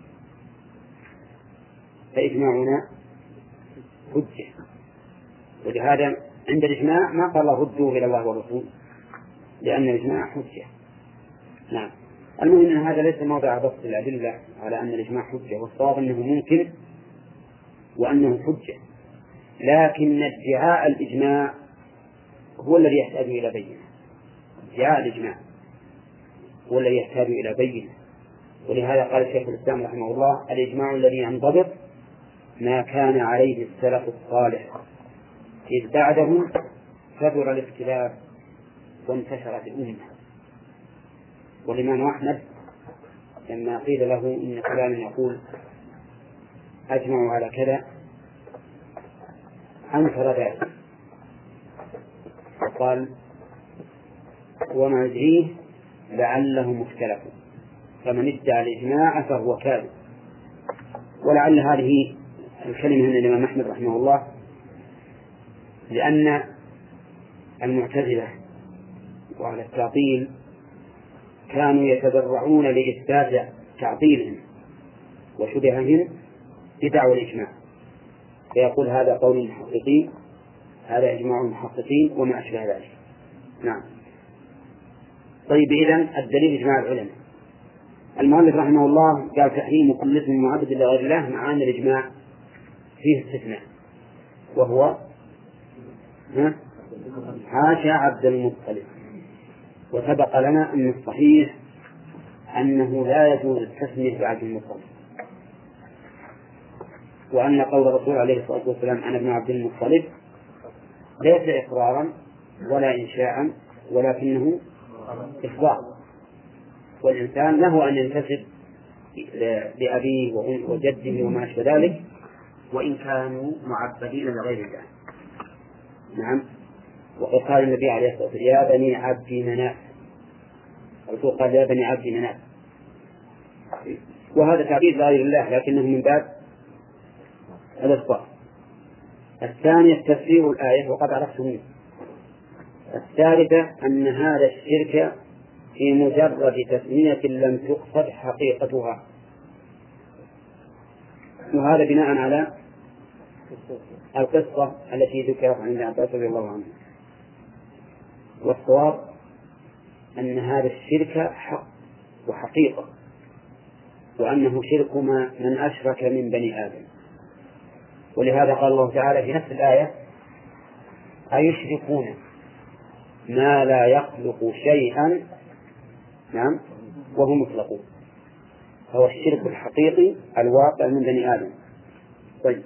فإجماعنا حجة. ولهذا عند الإجماع ما قال ردوه إلى الله والرسول، لأن الإجماع حجة. نعم. المهم أن هذا ليس موضع بسط الأدلة على أن الإجماع حجة، والصواب أنه ممكن وأنه حجة، لكن ادعاء الإجماع هو الذي يحتاج إلى بينة. ادعاء الإجماع هو الذي يحتاج إلى بينة. ولهذا قال شيخ الإسلام رحمه الله: الإجماع الذي ينضبط ما كان عليه السلف الصالح، إذ بعده كثر الاختلاف وانتشرت الأمة. والإمام أحمد لما قيل له إن فلانا يقول أجمعوا على كذا أنكر ذلك وقال: وما يدريه لعلهم اختلفوا، فمن ادعى الإجماع فهو كاذب. ولعل هذه الكلمة من الإمام أحمد رحمه الله، لأن المعتزلة وعلى التعطيل كانوا يتبرعون لإثبات تعطيلهم وشبههم بدعوى الإجماع، فيقول هذا قول المحققين، هذا إجماع المحققين وما أشبه ذلك. نعم. طيب، إذن الدليل إجماع العلماء. المؤلف رحمه الله قال: تحريم كل اسم معبد لغير الله، مع أن الإجماع فيه استثناء، وهو حاشا عبد المطلب. وسبق لنا أن الصحيح أنه لا يجوز التسمية بعبد المطلب، وأن قول الرسول عليه الصلاة والسلام: أنا ابن عبد المطلب ليس إقرارا ولا إنشاء، ولكنه إخبار. والإنسان له أن ينتسب لأبيه وجده وما أشبه ذلك، وإن كانوا معبدين لغير الله. نعم. وقد قال النبي عليه الصلاة والسلام يا بني عبد مناف، الرسول قال يا بني عبد مناف، وهذا تعبير لغير الله لكنه من باب الإخبار. الثانية تفسير الآية وقد عرفتم. الثالثة أن هذا الشرك في مجرد تسمية لم تقصد حقيقتها، وهذا بناء على القصة التي ذكرت عند عباس رضي الله عنه. والصواب أن هذا الشرك حق وحقيقة، وأنه شرك من أشرك من بني آدم. ولهذا قال الله تعالى في نفس الآية أيشركون ما لا يخلق شيئا نعم وهم يخلقون، هو الشرك الحقيقي الواقع من بني آدم. طيب،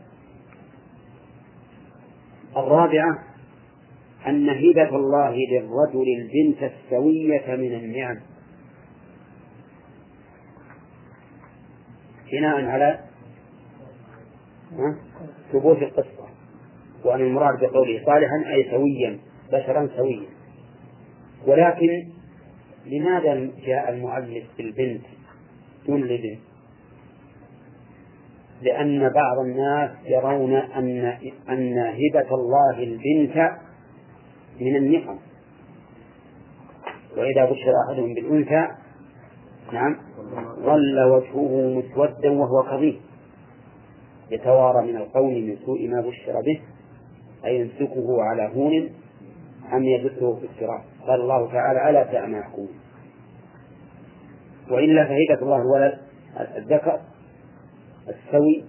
الرابعة أن هبة الله للرجل البنت السوية من النعم بناء على ثبوت القصة، وأن المراد بقوله صالحا أي سويا، بشرا سويا. ولكن لماذا جاء المؤلف بالبنت دون الابن؟ لأن بعض الناس يرون أن هبة الله البنت من النعم، وإذا بشر أحدهم بالأنثى نعم ظل وجهه مسودا وهو كظيم يتوارى من القوم من سوء ما بشر به أيمسكه على هون أم يدسه في التراب. قال الله تعالى ألا ساء ما يحكمون. وإلا فهبة الله الولد الذكر السوي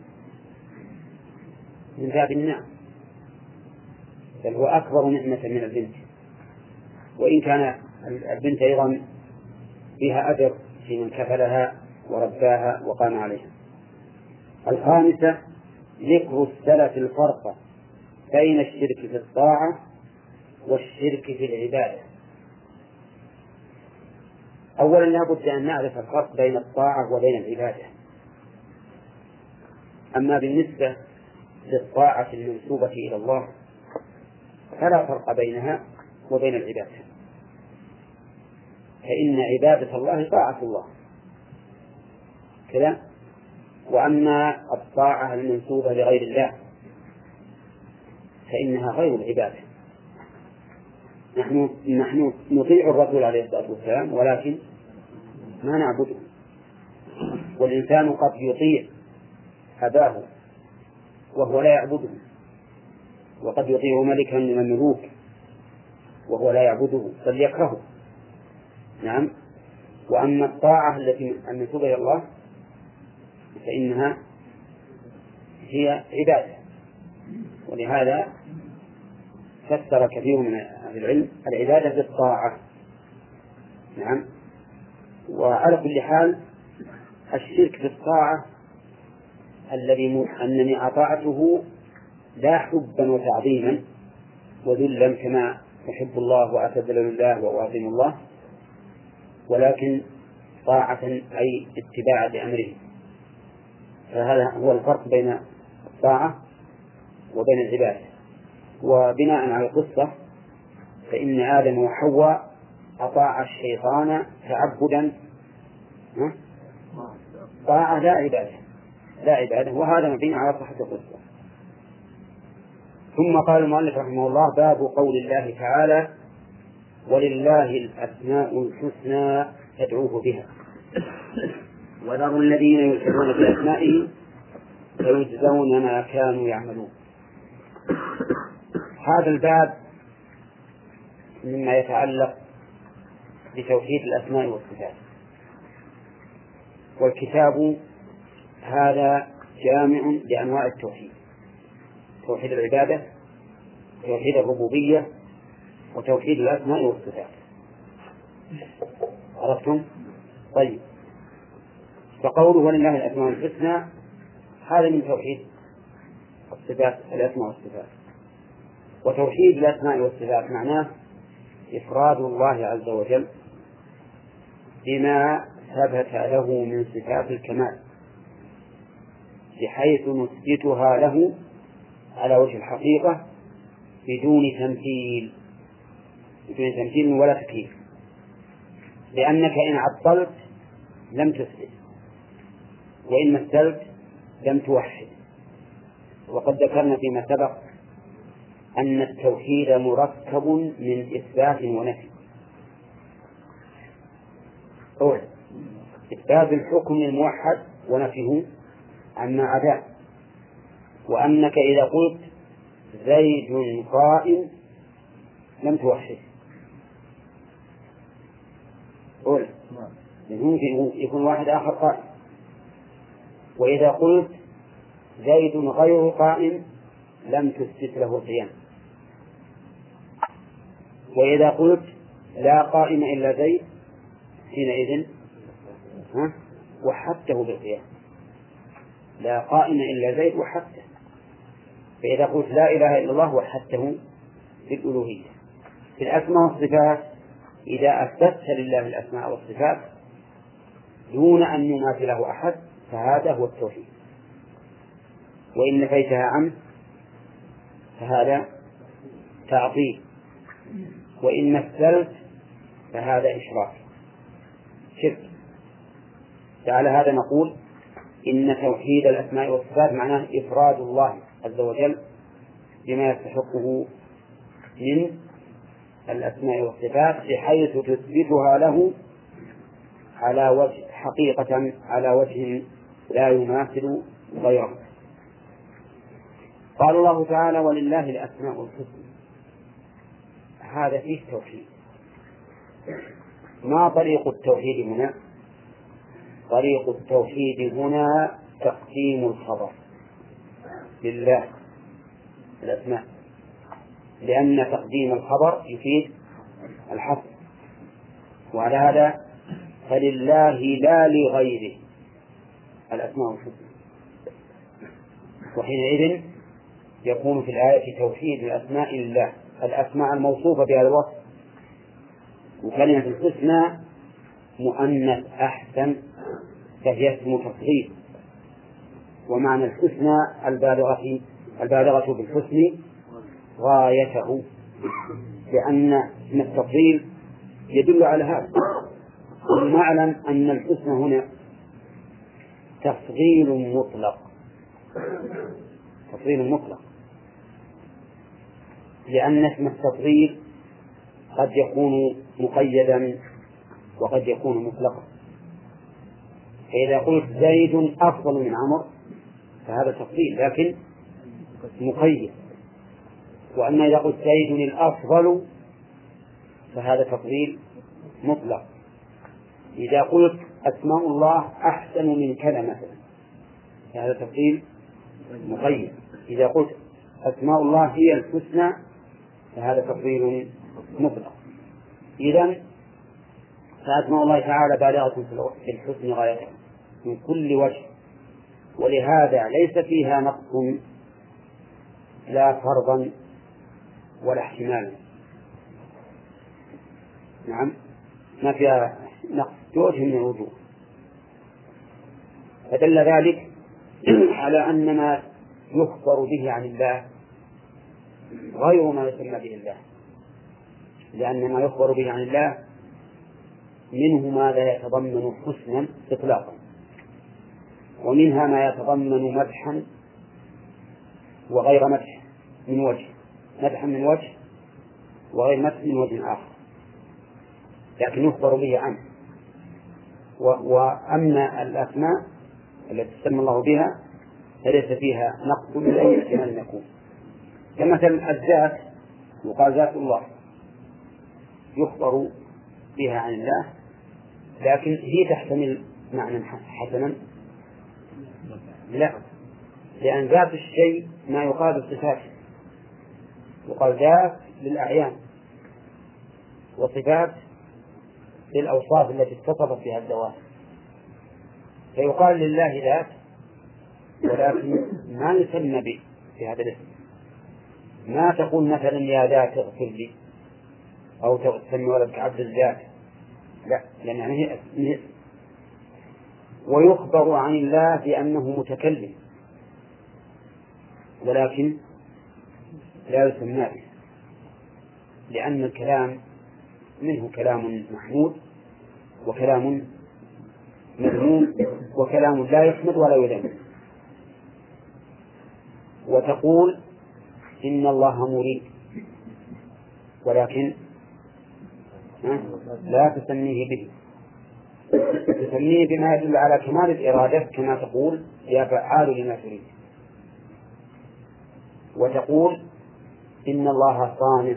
من باب النعم، بل هو أكبر نعمة من البنت، وإن كان البنت أيضا فيها أجر في من كفلها ورباها وقام عليها. الخامسة ذكر السلف الفرق بين الشرك في الطاعة والشرك في العبادة. أولا لا بد أن نعرف الفرق بين الطاعة وبين العبادة. أما بالنسبة للطاعة المنسوبة إلى الله فلا فرق بينها وبين العبادة، فإن عبادة الله طاعة الله كذا. وأما الطاعة المنسوبة لغير الله فإنها غير العبادة. نحن نطيع الرسول عليه الصلاة والسلام ولكن ما نعبده. والإنسان قد يطيع أباه وهو لا يعبده، وقد يطيع ملكا من الملوك وهو لا يعبده بل يكرهه. نعم. وأما الطاعة التي المنسوبة إلى الله فإنها هي عبادة. ولهذا فسر كثير من أهل العلم العبادة بالطاعة. نعم. وعلى كل حال الشرك بالطاعة الذي أنني أطاعته لا حبا وتعظيما وذلا كما أحب الله وأتذل لله وأعظم الله، ولكن طاعة أي اتباعا لأمره. فهذا هو الفرق بين الطاعة وبين العبادة. وبناء على القصة فإن آدم وحواء أطاع الشيطان تعبدا طاعة لا عبادة، وهذا مبني على صحة القصة. ثم قال المؤلف رحمه الله باب قول الله تعالى ولله الأسماء الحسنى فادعوه بها وذروا الذين يلحدون في أسمائه فيجزون ما كانوا يعملون. هذا الباب مما يتعلق بتوحيد الأسماء والصفات، والكتاب هذا جامع لأنواع التوحيد: توحيد العبادة، توحيد الربوبية، وتوحيد الأسماء والصفات. عرفتم؟ طيب، فقوله ولله الأسماء الحسنى هذا من توحيد الصفات، الأسماء والصفات. وتوحيد الأسماء والصفات معناه إفراد الله عز وجل بما ثبت له من صفات الكمال، بحيث نثبتها له على وجه الحقيقة بدون تمثيل، بدون تمثيل ولا تكييف، لأنك إن عطلت لم تثبت، وإن مثلت لم توحد. وقد ذكرنا فيما سبق أن التوحيد مركب من إثبات ونفي. أول إثبات الحكم للموحد ونفيه عما عداه، وأنك إذا قلت زيد قائم لم توحد. أول ممكن يكون واحد آخر قائم. وإذا قلت زيد غير قائم لم تثبت له القيام. وإذا قلت لا قائم إلا زيد حينئذ وحدته بالقيام، لا قائم إلا زيد وحدته. فإذا قلت لا إله إلا الله وحدته بالألوهية. في الأسماء والصفات إذا أثبتت لله الأسماء والصفات دون أن يماثله أحد فهذا هو التوحيد، وإن نفيتها عنه فهذا تعطيل، وإن مثلت فهذا إشراك شرك. على هذا نقول إن توحيد الأسماء والصفات معناه إفراد الله عز وجل بما يستحقه من الأسماء والصفات بحيث تثبتها له على وجه حقيقة على وجه لا يماثل غيره. قال الله تعالى ولله الأسماء الحسنى، هذا فيه توحيد. ما طريق التوحيد هنا؟ طريق التوحيد هنا تقديم الخبر لله الأسماء، لأن تقديم الخبر يفيد الحصر، وعلى هذا فلله لا لغيره الأسماء الحسنى. وحينئذ يكون في الآية توحيد الأسماء لله، الأسماء الموصوفة بهذا الوصف. وكلمة الحسنى مؤنث أحسن فهي اسم تفضيل، ومعنى الحسنى البالغة بالحسن غايته، لأن اسم التفضيل يدل على هذا. ونعلم أن الحسنى هنا تفضيل مطلق، تفضيل مطلق، لأن اسم التفضيل قد يكون مقيدا وقد يكون مطلقا. فإذا قلت زيد أفضل من عمرو فهذا تفضيل لكن مقيد، وأما إذا قلت زيد الأفضل فهذا تفضيل مطلق. إذا قلت أسماء الله أحسن من كذا مثلا فهذا تفضيل مقيد. إذا قلت أسماء الله هي الحسنى فهذا تفضيل مطلق. إذن فأسماء الله تعالى بالغة في الحسن غايته من كل وجه، ولهذا ليس فيها نقص لا فرضا ولا احتمالا. نعم، ما فيها نقص بوجه من الوجوه. فدل ذلك على أن ما يخبر به عن الله غير ما يسمى به الله، لأن ما يخبر به عن الله منه ما لا يتضمن حسنا إطلاقا، ومنها ما يتضمن مدحا وغير مدح من وجه، مدحا من وجه وغير مدح من وجه آخر، لكن يخبر به عنه. وأما الأسماء التي تسمى الله بها فليس فيها نقص من أي احتمال يكون، كمثل الذات يقال ذات الله يخبر بها عن الله، لكن هي تحتمل معنى حسنا؟ لا، لأن ذات الشيء ما يقال بصفاته، يقال ذات للأعيان وصفات للأوصاف التي اتصفت بها الذوات، فيقال لله ذات ولكن ما يسمى به في هذا الاسم. ما تقول مثلا يا ذات اغفر لي أو تسمي ولدك عبد الذات، لا، لأن هي اسم. ويخبر عن الله بأنه متكلم ولكن لا يسمى به، لأن الكلام منه كلام محمود وكلام مذموم وكلام لا يحمد ولا يذم. وتقول إن الله مريد ولكن لا تسميه به، تسميه بما يدل على كمال الإرادة كما تقول يا فعال لما تريد. وتقول إن الله صانع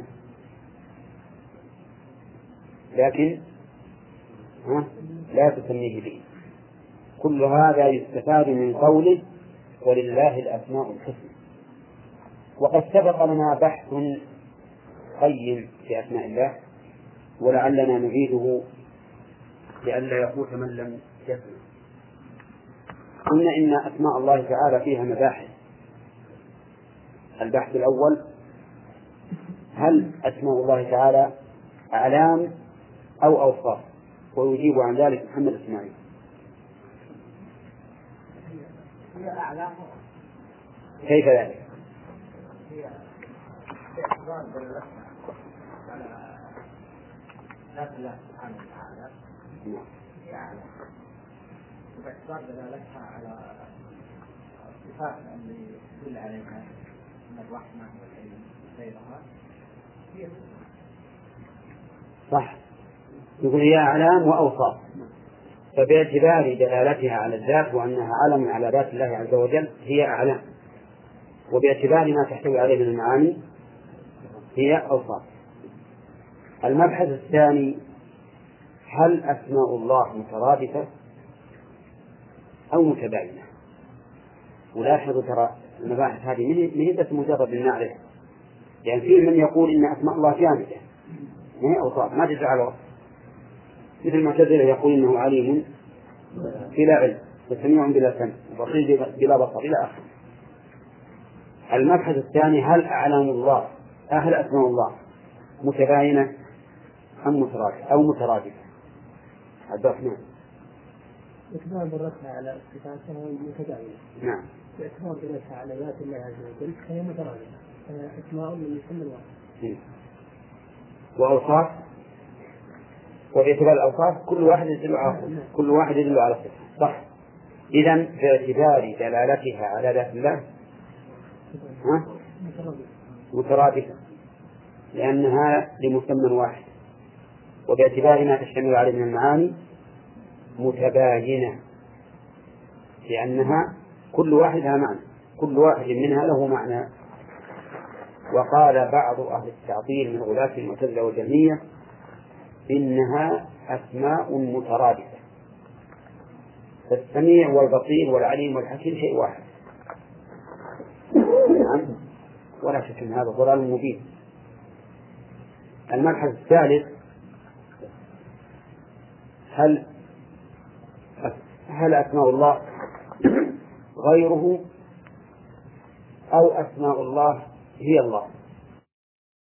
لكن لا تسميه به. كل هذا يستفاد من قوله ولله الأسماء الحسنى. وقد سبق لنا بحث قيم في أسماء الله ولعلنا نعيده لئلا يفوت من لم يسمع. قلنا إن أسماء الله تعالى فيها مباحث. البحث الأول: هل أسماء الله تعالى أعلام أو أوصاف؟ ويجيب عن ذلك محمد إسماعيل. هي أعلام. كيف ذلك؟ هي باعتبار دلالتها على ذات الله سبحانه وتعالى هي أعلام، وباعتبار دلالتها على الصفات اللي تدل عليها من الرحمة والعلم وغيرها هي صح. يقول هي أعلام وأوصاف، فباعتبار دلالتها على الذات وأنها علم على ذات الله عز وجل هي أعلام، وباعتبار ما تحتوي عليه من المعاني هي أوصاف. المبحث الثاني: هل أسماء الله مترادفة أو متباينة؟ ولاحظوا ترى المباحث هذه من هي بس مجرد المعرفة، يعني في من يقول إن أسماء الله جامدة ما هي أوصاف ما تدل على وصف، مثل المعتزلة يقول إنه عليم بلا علم وسميع بلا سمع وبصير بلا بصر إلى آخره. المبحث الثاني: هل أعلام الله هل أسماء الله متباينة أم مترادفة أو مترادفة؟ عبد الرحمن. باعتبار دلالتها على الصفات فهي متباينة. نعم. باعتبار دلالتها على ذات الله عز وجل فهي مترادفة. أسماء من يسمى الواحد. وأوصاف، وباعتبار الأوصاف كل واحد يدل على صفة. صح. إذن باعتبار دلالتها على ذات الله مترادفة لأنها لمسمى واحد، وباعتبار ما تشتمل عليه من المعاني متباينة لأنها كل واحد لها معنى، كل واحد منها له معنى. وقال بعض أهل التعطيل من غلاة المعتزلة والجهمية إنها أسماء مترادفة، فالسميع والبصير والعليم والحكيم شيء واحد. نعم، ولا شك أن هذا ضلال مبين. المبحث الثالث: هل أسماء الله غيره أو أسماء الله هي الله؟